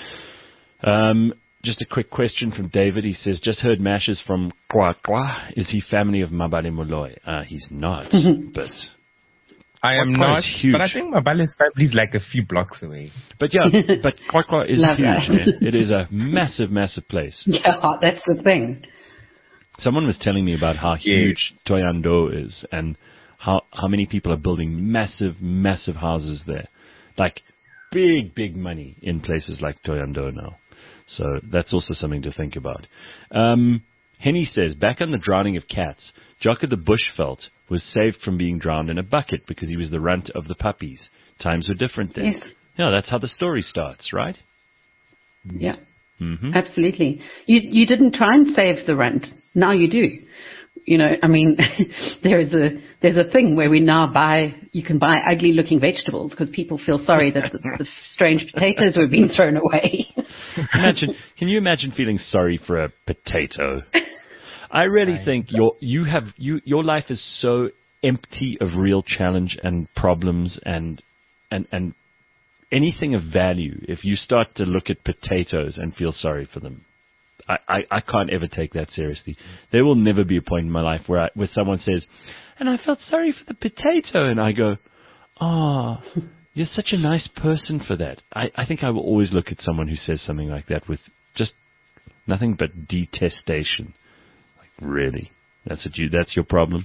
Um, just a quick question from David. He says, just heard Mashes from Kwa Kwa. Is he family of Mabale Moloi? Uh, he's not, but... I am not, but I think Mabale's family is like a few blocks away. But yeah, but Kwa Kwa is huge, man. It is a massive, massive place. Yeah, that's the thing. Someone was telling me about how huge yeah. Thohoyandou is and how how many people are building massive, massive houses there. Like big, big money in places like Thohoyandou now. So that's also something to think about. Um, Henny says, back on the drowning of cats, Jock of the Bushveld was saved from being drowned in a bucket because he was the runt of the puppies. Times were different then. Yes. Yeah, that's how the story starts, right? Yeah. Mm-hmm. Absolutely. You you didn't try and save the runt. Now you do. You know, I mean, there is a there's a thing where we now buy you can buy ugly looking vegetables because people feel sorry that the, the strange potatoes were being thrown away. Imagine, can you imagine feeling sorry for a potato? I really I think your you have you your life is so empty of real challenge and problems and and and anything of value if you start to look at potatoes and feel sorry for them. I, I, I can't ever take that seriously. There will never be a point in my life where I, where someone says, and I felt sorry for the potato, and I go, oh, you're such a nice person for that. I, I think I will always look at someone who says something like that with just nothing but detestation. Like, really? That's what you, that's your problem?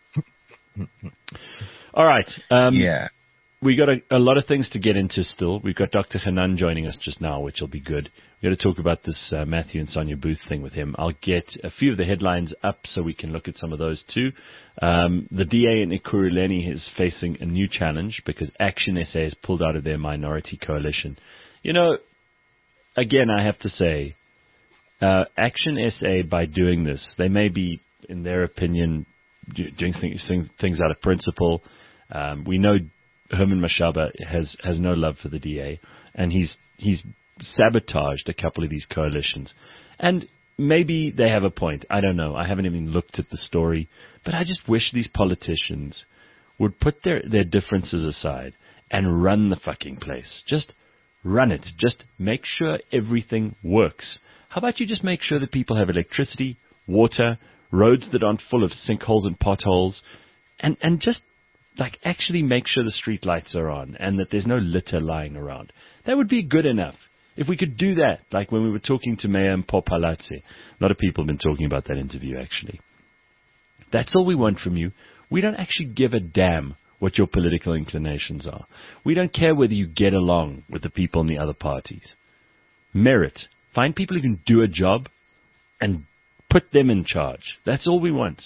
All right. Um, yeah. We got a, a lot of things to get into still. We've got Doctor Hanan joining us just now, which will be good. We've got to talk about this uh, Matthew and Sonia Booth thing with him. I'll get a few of the headlines up so we can look at some of those too. Um, the D A in Ekurhuleni is facing a new challenge because Action S A has pulled out of their minority coalition. You know, again, I have to say, uh, Action S A, by doing this, they may be, in their opinion, doing things, things out of principle. Um, we know Herman Mashaba has, has no love for the D A, and he's he's sabotaged a couple of these coalitions. And maybe they have a point. I don't know. I haven't even looked at the story. But I just wish these politicians would put their, their differences aside and run the fucking place. Just run it. Just make sure everything works. How about you just make sure that people have electricity, water, roads that aren't full of sinkholes and potholes, and, and just like actually make sure the street lights are on and that there's no litter lying around. That would be good enough. If we could do that, like when we were talking to Mayor Mpho Phalatse, a lot of people have been talking about that interview actually. That's all we want from you. We don't actually give a damn what your political inclinations are. We don't care whether you get along with the people in the other parties. Merit. Find people who can do a job and put them in charge. That's all we want.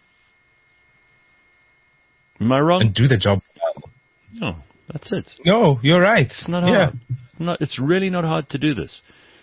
Am I wrong? And do the job well. No, that's it. No, you're right. It's not yeah. hard. Not, it's really not hard to do this.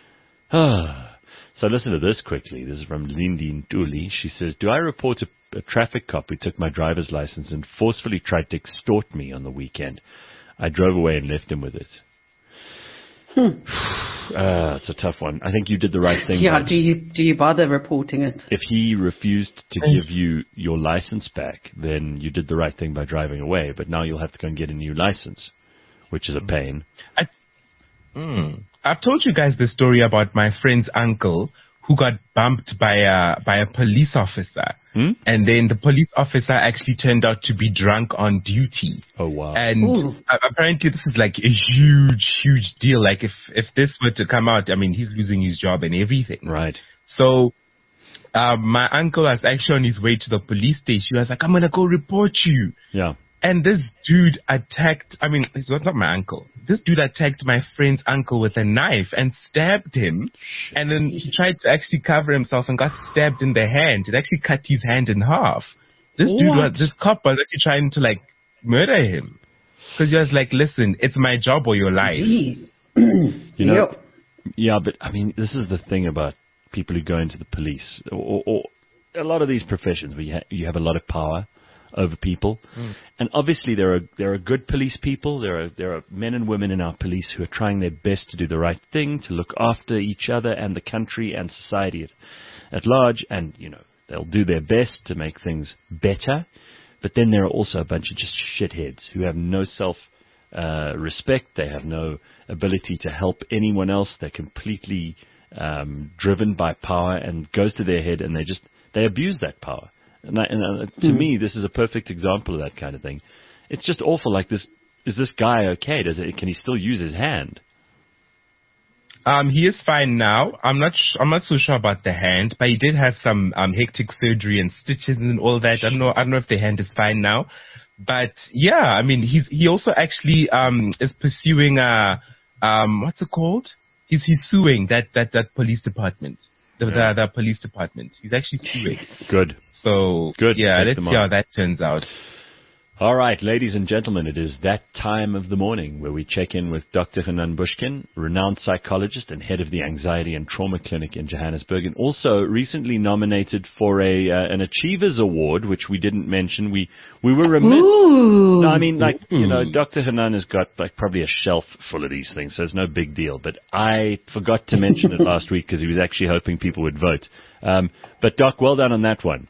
Ah. So listen to this quickly. This is from Lindy Ntuli. She says, do I report a, a traffic cop who took my driver's license and forcefully tried to extort me on the weekend? I drove away and left him with it. Hmm. uh, it's a tough one. I think you did the right thing. Yeah, Raj. do you do you bother reporting it? If he refused to give you your license back, then you did the right thing by driving away. But now you'll have to go and get a new license, which is a pain. I, mm, I've told you guys the story about my friend's uncle who got bumped by a by a police officer, hmm? and then the police officer actually turned out to be drunk on duty. Oh wow! And Ooh. apparently this is like a huge, huge deal. Like if if this were to come out, I mean, he's losing his job and everything. Right. So, uh, my uncle was actually on his way to the police station. He was like, "I'm gonna go report you." Yeah. And this dude attacked, I mean, it's not my uncle. This dude attacked my friend's uncle with a knife and stabbed him. Shit. And then he tried to actually cover himself and got stabbed in the hand. It actually cut his hand in half. This dude What? was, this cop was actually trying to like murder him. Because he was like, listen, it's my job or your life. Jeez. You know, Yep. yeah, but I mean, this is the thing about people who go into the police or, or a lot of these professions where you, ha- you have a lot of power over people. Mm. And obviously there are there are good police people. There are there are men and women in our police who are trying their best to do the right thing, to look after each other and the country and society at, at large. And, you know, they'll do their best to make things better. But then there are also a bunch of just shitheads who have no self uh, respect. They have no ability to help anyone else. They're completely um, driven by power and goes to their head, and they just they abuse that power. And, I, and uh, to mm. me, this is a perfect example of that kind of thing. It's just awful. Like this, is this guy okay? Does it? Can he still use his hand? Um, he is fine now. I'm not. Sh- I'm not so sure about the hand, but he did have some um hectic surgery and stitches and all that. I don't know. I don't know if the hand is fine now, but yeah, I mean, he's he also actually um is pursuing a um what's it called? He's he's suing that that that police department. The, yeah. the, the police department. He's actually suing. Good. So, Good. yeah, Take let's see how that turns out. All right, ladies and gentlemen, it is that time of the morning where we check in with Doctor Hanan Bushkin, renowned psychologist and head of the Anxiety and Trauma Clinic in Johannesburg, and also recently nominated for a uh, an Achievers Award, which we didn't mention. We we were remiss. Ooh. No, I mean, like, you know, Doctor Hanan has got like probably a shelf full of these things, so it's no big deal. But I forgot to mention it last week because he was actually hoping people would vote. Um, but Doc, well done on that one.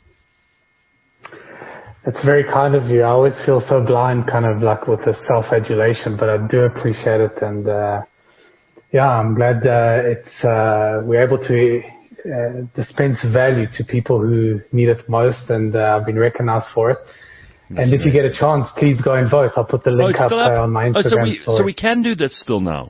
It's very kind of you. I always feel so blind, kind of like with the self-adulation, but I do appreciate it. And, uh, yeah, I'm glad, uh, it's, uh, we're able to, uh, dispense value to people who need it most. And, uh, I've been recognized for it. That's and if amazing. You get a chance, please go and vote. I'll put the link oh, up, up? Uh, on my Instagram oh, so we, story. So we can do that still now?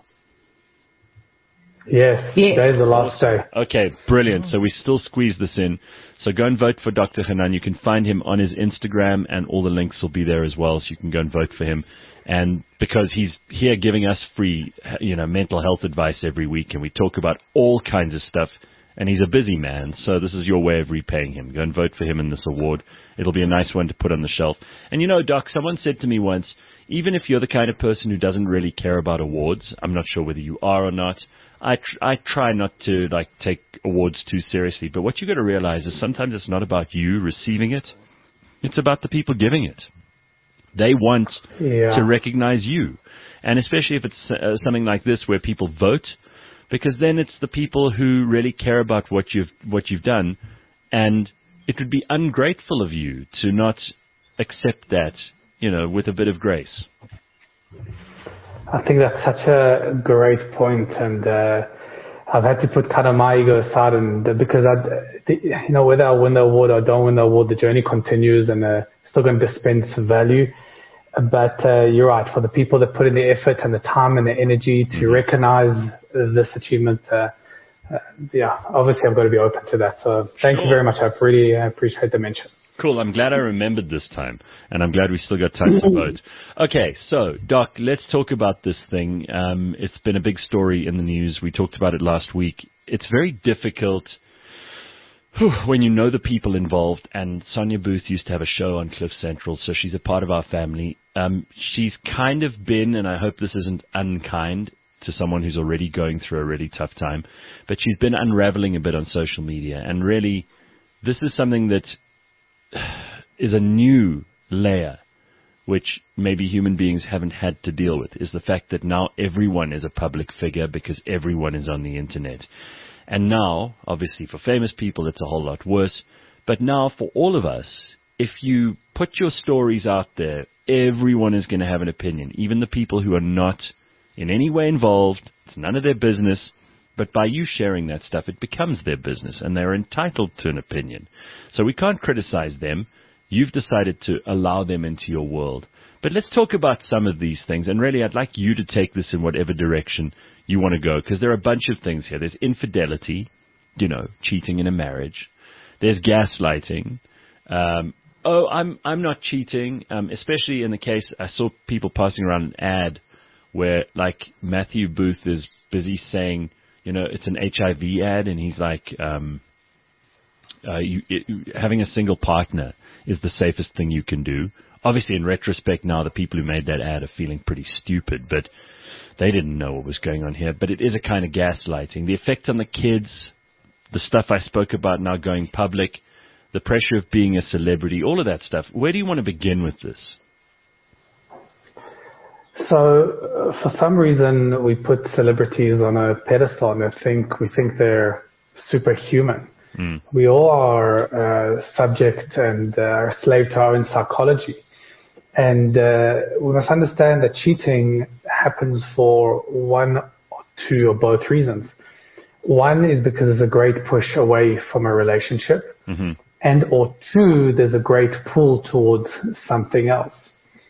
Yes, yes. Today's the last day. Okay, brilliant. So we still squeeze this in. So go and vote for Doctor Hanan. You can find him on his Instagram, and all the links will be there as well, so you can go and vote for him. And because he's here giving us free, you know, mental health advice every week, and we talk about all kinds of stuff, and he's a busy man, so this is your way of repaying him. Go and vote for him in this award. It'll be a nice one to put on the shelf. And you know, Doc, someone said to me once, even if you're the kind of person who doesn't really care about awards, I'm not sure whether you are or not, I tr- I try not to like take awards too seriously. But what you got to realize is sometimes it's not about you receiving it. It's about the people giving it. They want yeah. to recognize you. And especially if it's uh, something like this where people vote, because then it's the people who really care about what you've what you've done. And it would be ungrateful of you to not accept that, you know, with a bit of grace. I think that's such a great point, and uh, I've had to put kind of my ego aside, and uh, because I, the, you know, whether I win the award or don't win the award, the journey continues, and uh, still going to dispense value. But uh, you're right. For the people that put in the effort and the time and the energy to mm-hmm. recognize this achievement, uh, uh, yeah, obviously I've got to be open to that. So thank sure. you very much. I really appreciate the mention. Cool. I'm glad I remembered this time, and I'm glad we still got time to vote. Okay, so, Doc, let's talk about this thing. Um, it's been a big story in the news. We talked about it last week. It's very difficult whew, when you know the people involved, and Sonia Booth used to have a show on Cliff Central, so she's a part of our family. Um, she's kind of been, and I hope this isn't unkind to someone who's already going through a really tough time, but she's been unraveling a bit on social media, and really, this is something that is a new layer which maybe human beings haven't had to deal with, is the fact that now everyone is a public figure because everyone is on the internet. And now, obviously for famous people, it's a whole lot worse. But now for all of us, if you put your stories out there, everyone is going to have an opinion, even the people who are not in any way involved. It's none of their business. But by you sharing that stuff, it becomes their business, and they're entitled to an opinion. So we can't criticize them. You've decided to allow them into your world. But let's talk about some of these things, and really I'd like you to take this in whatever direction you want to go, because there are a bunch of things here. There's infidelity, you know, cheating in a marriage. There's gaslighting. Um, oh, I'm I'm not cheating, um, especially in the case, I saw people passing around an ad where, like, Matthew Booth is busy saying, you know, it's an H I V ad, and he's like, um, uh, you, it, having a single partner is the safest thing you can do. Obviously, in retrospect now, the people who made that ad are feeling pretty stupid, but they didn't know what was going on here. But it is a kind of gaslighting. The effect on the kids, the stuff I spoke about now going public, the pressure of being a celebrity, all of that stuff. Where do you want to begin with this? So, uh, for some reason, we put celebrities on a pedestal, and I think we think they're superhuman. Mm. We all are uh, subject and uh, slave to our own psychology. And uh, we must understand that cheating happens for one or two or both reasons. One is because there's a great push away from a relationship. Mm-hmm. And or two, there's a great pull towards something else.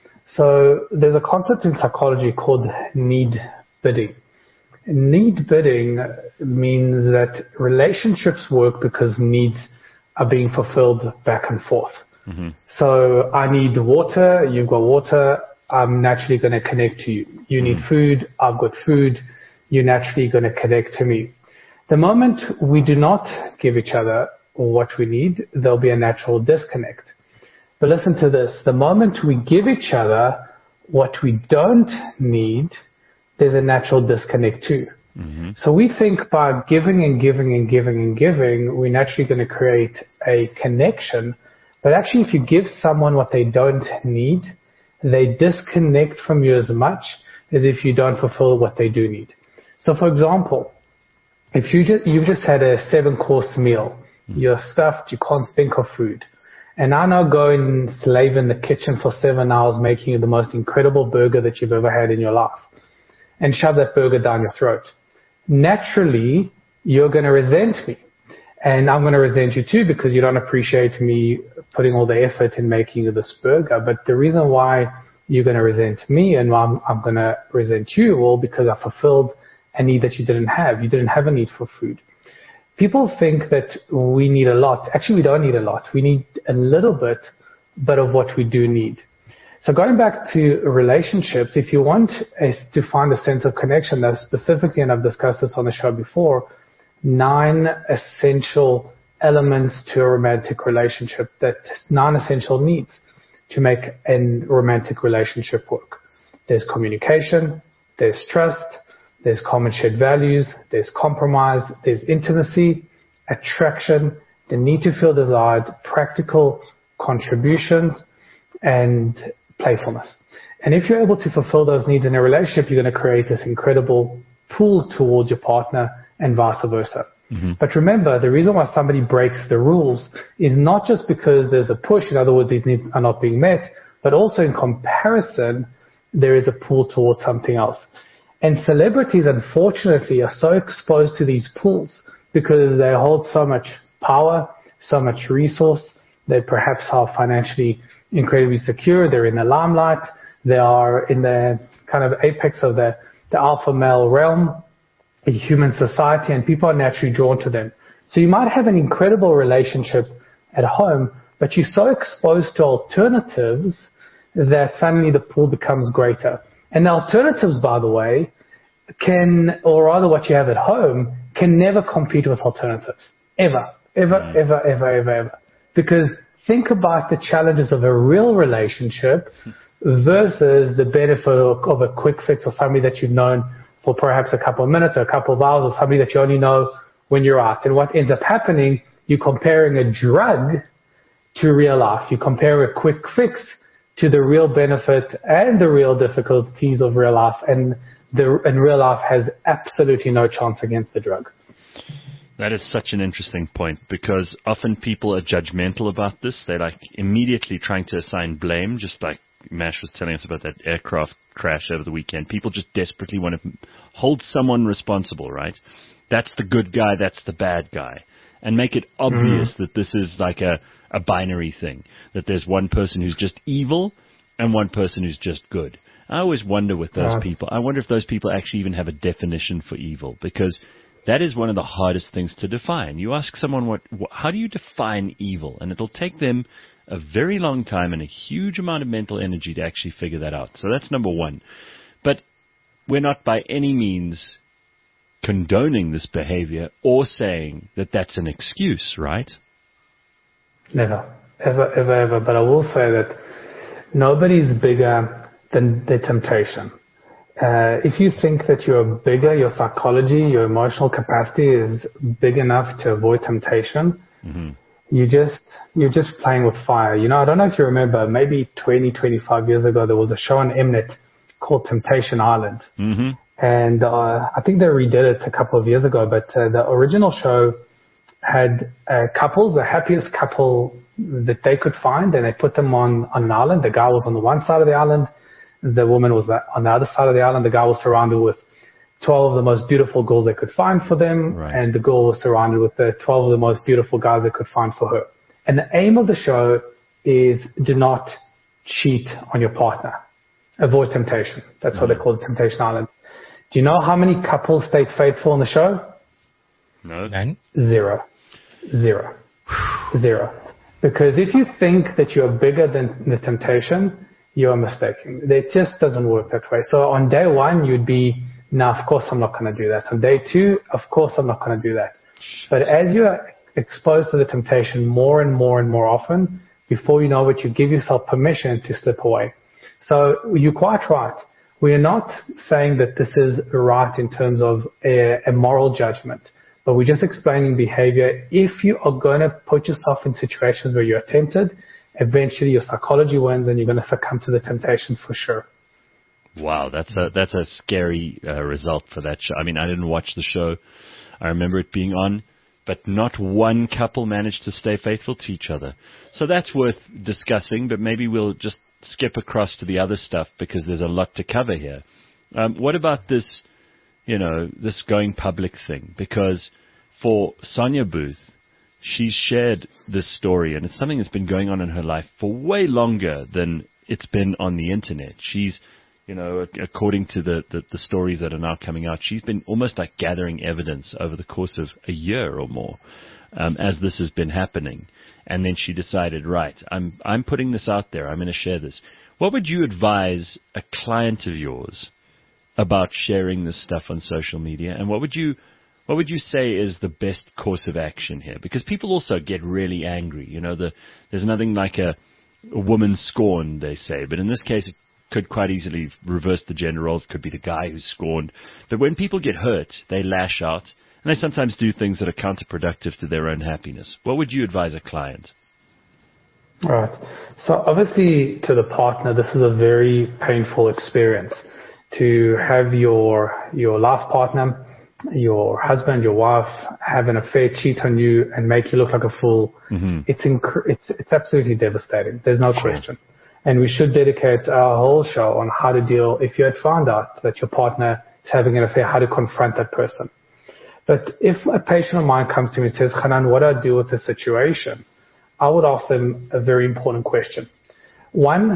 So there's a concept in psychology called need bidding. Need bidding means that relationships work because needs are being fulfilled back and forth. Mm-hmm. So I need water, you've got water, I'm naturally going to connect to you. You mm-hmm. need food, I've got food, you're naturally going to connect to me. The moment we do not give each other what we need, there'll be a natural disconnect. But listen to this. The moment we give each other what we don't need, there's a natural disconnect too. Mm-hmm. So we think by giving and giving and giving and giving, we're naturally going to create a connection. But actually, if you give someone what they don't need, they disconnect from you as much as if you don't fulfill what they do need. So for example, if you just, you've just had a seven course meal, mm-hmm. you're stuffed, you can't think of food. And I now go and slave in the kitchen for seven hours making you the most incredible burger that you've ever had in your life and shove that burger down your throat. Naturally, you're going to resent me. And I'm going to resent you too because you don't appreciate me putting all the effort in making you this burger. But the reason why you're going to resent me and why I'm, I'm going to resent you, well, because I fulfilled a need that you didn't have. You didn't have a need for food. People think that we need a lot. Actually, we don't need a lot. We need a little bit, but of what we do need. So going back to relationships, if you want a, to find a sense of connection, there's specifically, and I've discussed this on the show before, nine essential elements to a romantic relationship, that nine essential needs to make a romantic relationship work. There's communication, there's trust, there's common shared values, there's compromise, there's intimacy, attraction, the need to feel desired, practical contributions, and playfulness. And if you're able to fulfill those needs in a relationship, you're going to create this incredible pull towards your partner and vice versa. Mm-hmm. But remember, the reason why somebody breaks the rules is not just because there's a push, in other words, these needs are not being met, but also in comparison, there is a pull towards something else. And celebrities, unfortunately, are so exposed to these pulls because they hold so much power, so much resource. They perhaps are financially incredibly secure. They're in the limelight. They are in the kind of apex of the, the alpha male realm in human society, and people are naturally drawn to them. So you might have an incredible relationship at home, but you're so exposed to alternatives that suddenly the pool becomes greater. And the alternatives, by the way, can, or rather what you have at home, can never compete with alternatives. Ever. Ever, mm. ever, ever, ever, ever. Because think about the challenges of a real relationship versus the benefit of a quick fix or somebody that you've known for perhaps a couple of minutes or a couple of hours, or somebody that you only know when you're out. And what ends up happening, you're comparing a drug to real life. You compare a quick fix to the real benefit and the real difficulties of real life. And the, and real life has absolutely no chance against the drug. That is such an interesting point, because often people are judgmental about this. They're like immediately trying to assign blame, just like Mash was telling us about that aircraft crash over the weekend. People just desperately want to hold someone responsible, right? That's the good guy, that's the bad guy. And make it obvious mm. that this is like a, a binary thing, that there's one person who's just evil and one person who's just good. I always wonder with those uh, people, I wonder if those people actually even have a definition for evil, because that is one of the hardest things to define. You ask someone, what, what, how do you define evil? And it'll take them a very long time and a huge amount of mental energy to actually figure that out. So that's number one. But we're not by any means condoning this behavior or saying that that's an excuse, right? Never, ever, ever, ever. But I will say that nobody's bigger than the temptation. Uh, if you think that you're bigger, your psychology, your emotional capacity is big enough to avoid temptation, mm-hmm. you just, you're just playing with fire. You know, I don't know if you remember, maybe twenty, twenty-five years ago, there was a show on Mnet called Temptation Island. Mm-hmm. And uh, I think they redid it a couple of years ago, but uh, the original show had uh, couples, the happiest couple that they could find, and they put them on, on an island. The guy was on the one side of the island. The woman was on the other side of the island. The guy was surrounded with twelve of the most beautiful girls they could find for them, right. And the girl was surrounded with the twelve of the most beautiful guys they could find for her. And the aim of the show is do not cheat on your partner. Avoid temptation. That's mm-hmm. what they call the Temptation Island. Do you know how many couples stayed faithful in the show? No. None. Zero. Zero. Zero. Because if you think that you're bigger than the temptation, you're mistaken. It just doesn't work that way. So on day one, you'd be, no, of course I'm not going to do that. On day two, of course I'm not going to do that. But as you're exposed to the temptation more and more and more often, before you know it, you give yourself permission to slip away. So you're quite right. We are not saying that this is right in terms of a, a moral judgment, but we're just explaining behavior. If you are going to put yourself in situations where you're tempted, eventually your psychology wins and you're going to succumb to the temptation for sure. Wow, that's a that's a scary uh, result for that show. I mean, I didn't watch the show. I remember it being on, but not one couple managed to stay faithful to each other. So that's worth discussing, but maybe we'll just skip across to the other stuff because there's a lot to cover here. Um, what about this, you know, this going public thing? Because for Sonia Booth, she's shared this story, and it's something that's been going on in her life for way longer than it's been on the internet. She's, you know, according to the, the, the stories that are now coming out, she's been almost like gathering evidence over the course of a year or more um, as this has been happening. And then she decided, right, I'm I'm putting this out there. I'm going to share this. What would you advise a client of yours about sharing this stuff on social media? And what would you what would you say is the best course of action here? Because people also get really angry. You know, the, there's nothing like a, a woman scorned, they say. But in this case, it could quite easily reverse the gender roles. It could be the guy who's scorned. But when people get hurt, they lash out. And they sometimes do things that are counterproductive to their own happiness. What would you advise a client? All right. So obviously to the partner, this is a very painful experience to have your, your life partner, your husband, your wife have an affair, cheat on you and make you look like a fool. Mm-hmm. It's, inc- it's, it's absolutely devastating. There's no sure. question. And we should dedicate our whole show on how to deal if you had found out that your partner is having an affair, how to confront that person. But if a patient of mine comes to me and says, Hanan, what do I do with this situation? I would ask them a very important question. One,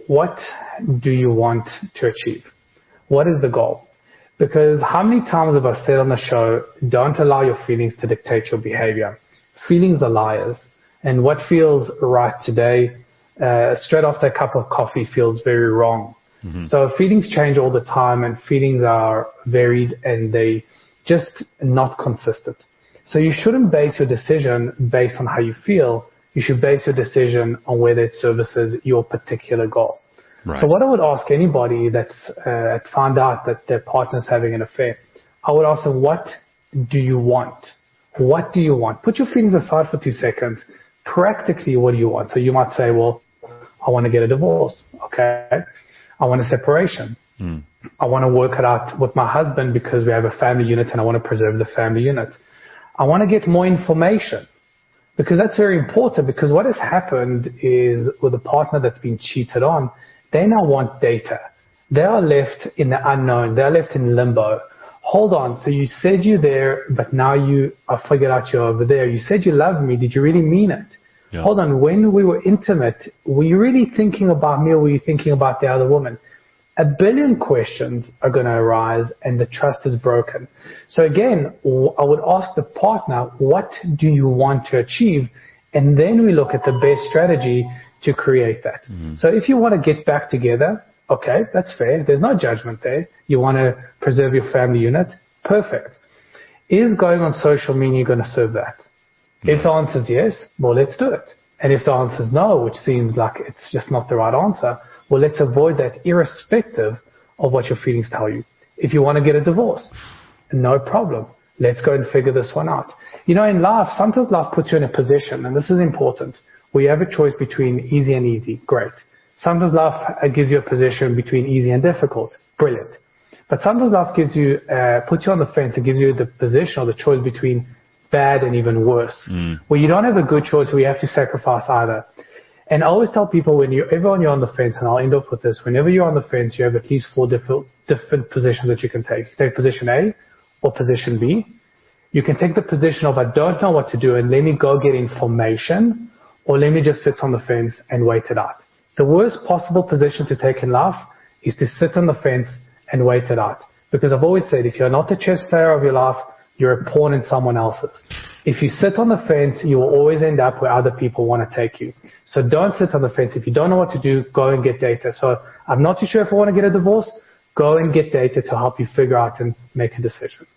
what do you want to achieve? What is the goal? Because how many times have I said on the show, don't allow your feelings to dictate your behavior. Feelings are liars. And what feels right today, uh, straight after a cup of coffee feels very wrong. Mm-hmm. So feelings change all the time, and feelings are varied, and they just not consistent. So you shouldn't base your decision based on how you feel. You should base your decision on whether it services your particular goal. Right. So what I would ask anybody that's uh, found out that their partner's having an affair, I would ask them, what do you want? What do you want? Put your feelings aside for two seconds. Practically, what do you want? So you might say, well, I want to get a divorce. Okay. I want a separation. Mm. I want to work it out with my husband because we have a family unit and I want to preserve the family unit. I want to get more information because that's very important, because what has happened is with a partner that's been cheated on, they now want data. They are left in the unknown. They're left in limbo. Hold on. So you said you're there, but now you, I figured out you're over there. You said you loved me. Did you really mean it? Yeah. Hold on. When we were intimate, were you really thinking about me, or were you thinking about the other woman? A billion questions are going to arise, and the trust is broken. So again, I would ask the partner, what do you want to achieve? And then we look at the best strategy to create that. Mm-hmm. So if you want to get back together, okay, that's fair. There's no judgment there. You want to preserve your family unit. Perfect. Is going on social media going to serve that? Mm-hmm. If the answer is yes, well, let's do it. And if the answer is no, which seems like it's just not the right answer, well, let's avoid that irrespective of what your feelings tell you. If you want to get a divorce, no problem. Let's go and figure this one out. You know, in life, sometimes life puts you in a position, and this is important, where you have a choice between easy and easy. Great. Sometimes life gives you a position between easy and difficult. Brilliant. But sometimes life gives you, uh, puts you on the fence and gives you the position or the choice between bad and even worse, mm. where you don't have a good choice, where you have to sacrifice either. And I always tell people, whenever when you're on the fence, and I'll end off with this, whenever you're on the fence, you have at least four different, different positions that you can take. You take position A or position B. You can take the position of, I don't know what to do, and let me go get information, or let me just sit on the fence and wait it out. The worst possible position to take in life is to sit on the fence and wait it out. Because I've always said, if you're not the chess player of your life, you're a pawn in someone else's. If you sit on the fence, you will always end up where other people want to take you. So don't sit on the fence. If you don't know what to do, go and get data. So I'm not too sure if I want to get a divorce. Go and get data to help you figure out and make a decision.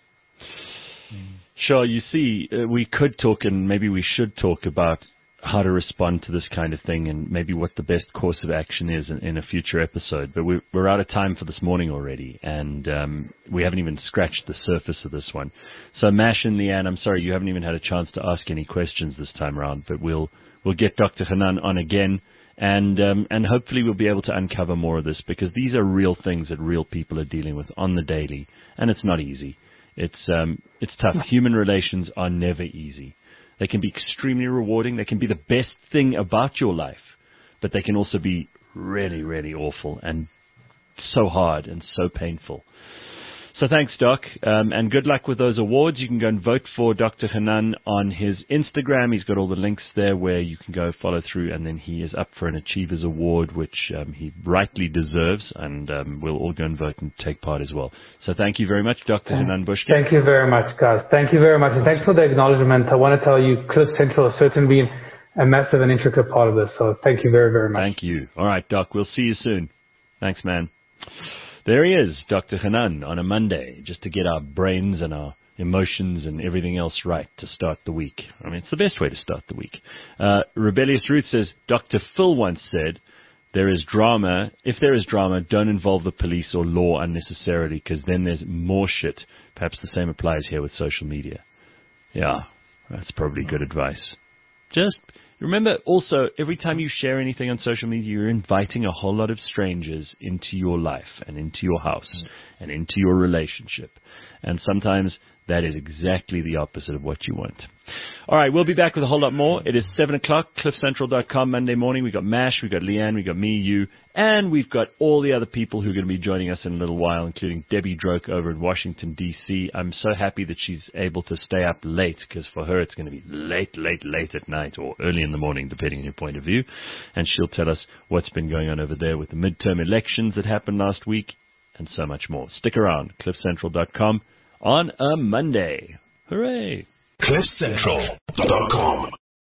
Sure. You see, uh, we could talk, and maybe we should talk about how to respond to this kind of thing, and maybe what the best course of action is in, in a future episode. But we're, we're out of time for this morning already, and um, we haven't even scratched the surface of this one. So Mash and Leanne, I'm sorry, you haven't even had a chance to ask any questions this time around, but we'll we'll get Doctor Hanan on again, and um, and hopefully we'll be able to uncover more of this, because these are real things that real people are dealing with on the daily, and it's not easy. It's um, it's tough. Human relations are never easy. They can be extremely rewarding. They can be the best thing about your life, but they can also be really, really awful and so hard and so painful. So thanks, Doc, um, and good luck with those awards. You can go and vote for Doctor Hanan on his Instagram. He's got all the links there where you can go follow through, and then he is up for an Achievers Award, which um, he rightly deserves, and um, we'll all go and vote and take part as well. So thank you very much, Doctor Hanan Bushkin. Thank you very much, guys. Thank you very much, and thanks for the acknowledgement. I want to tell you, Cliff Central has certainly been a massive and intricate part of this, so thank you very, very much. Thank you. All right, Doc, we'll see you soon. Thanks, man. There he is, Doctor Hanan, on a Monday, just to get our brains and our emotions and everything else right to start the week. I mean, it's the best way to start the week. Uh, Rebellious Ruth says, Doctor Phil once said, there is drama. If there is drama, don't involve the police or law unnecessarily, because then there's more shit. Perhaps the same applies here with social media. Yeah, that's probably good advice. Just remember also, every time you share anything on social media, you're inviting a whole lot of strangers into your life and into your house mm-hmm. and into your relationship. And sometimes that is exactly the opposite of what you want. All right, we'll be back with a whole lot more. It is seven o'clock, cliff central dot com, Monday morning. We've got Mash, we've got Leanne, we've got me, you, and we've got all the other people who are going to be joining us in a little while, including Debbie Droke over in Washington, D C I'm so happy that she's able to stay up late, because for her it's going to be late, late, late at night or early in the morning, depending on your point of view. And she'll tell us what's been going on over there with the midterm elections that happened last week and so much more. Stick around, cliff central dot com on a Monday. Hooray! cliff central dot com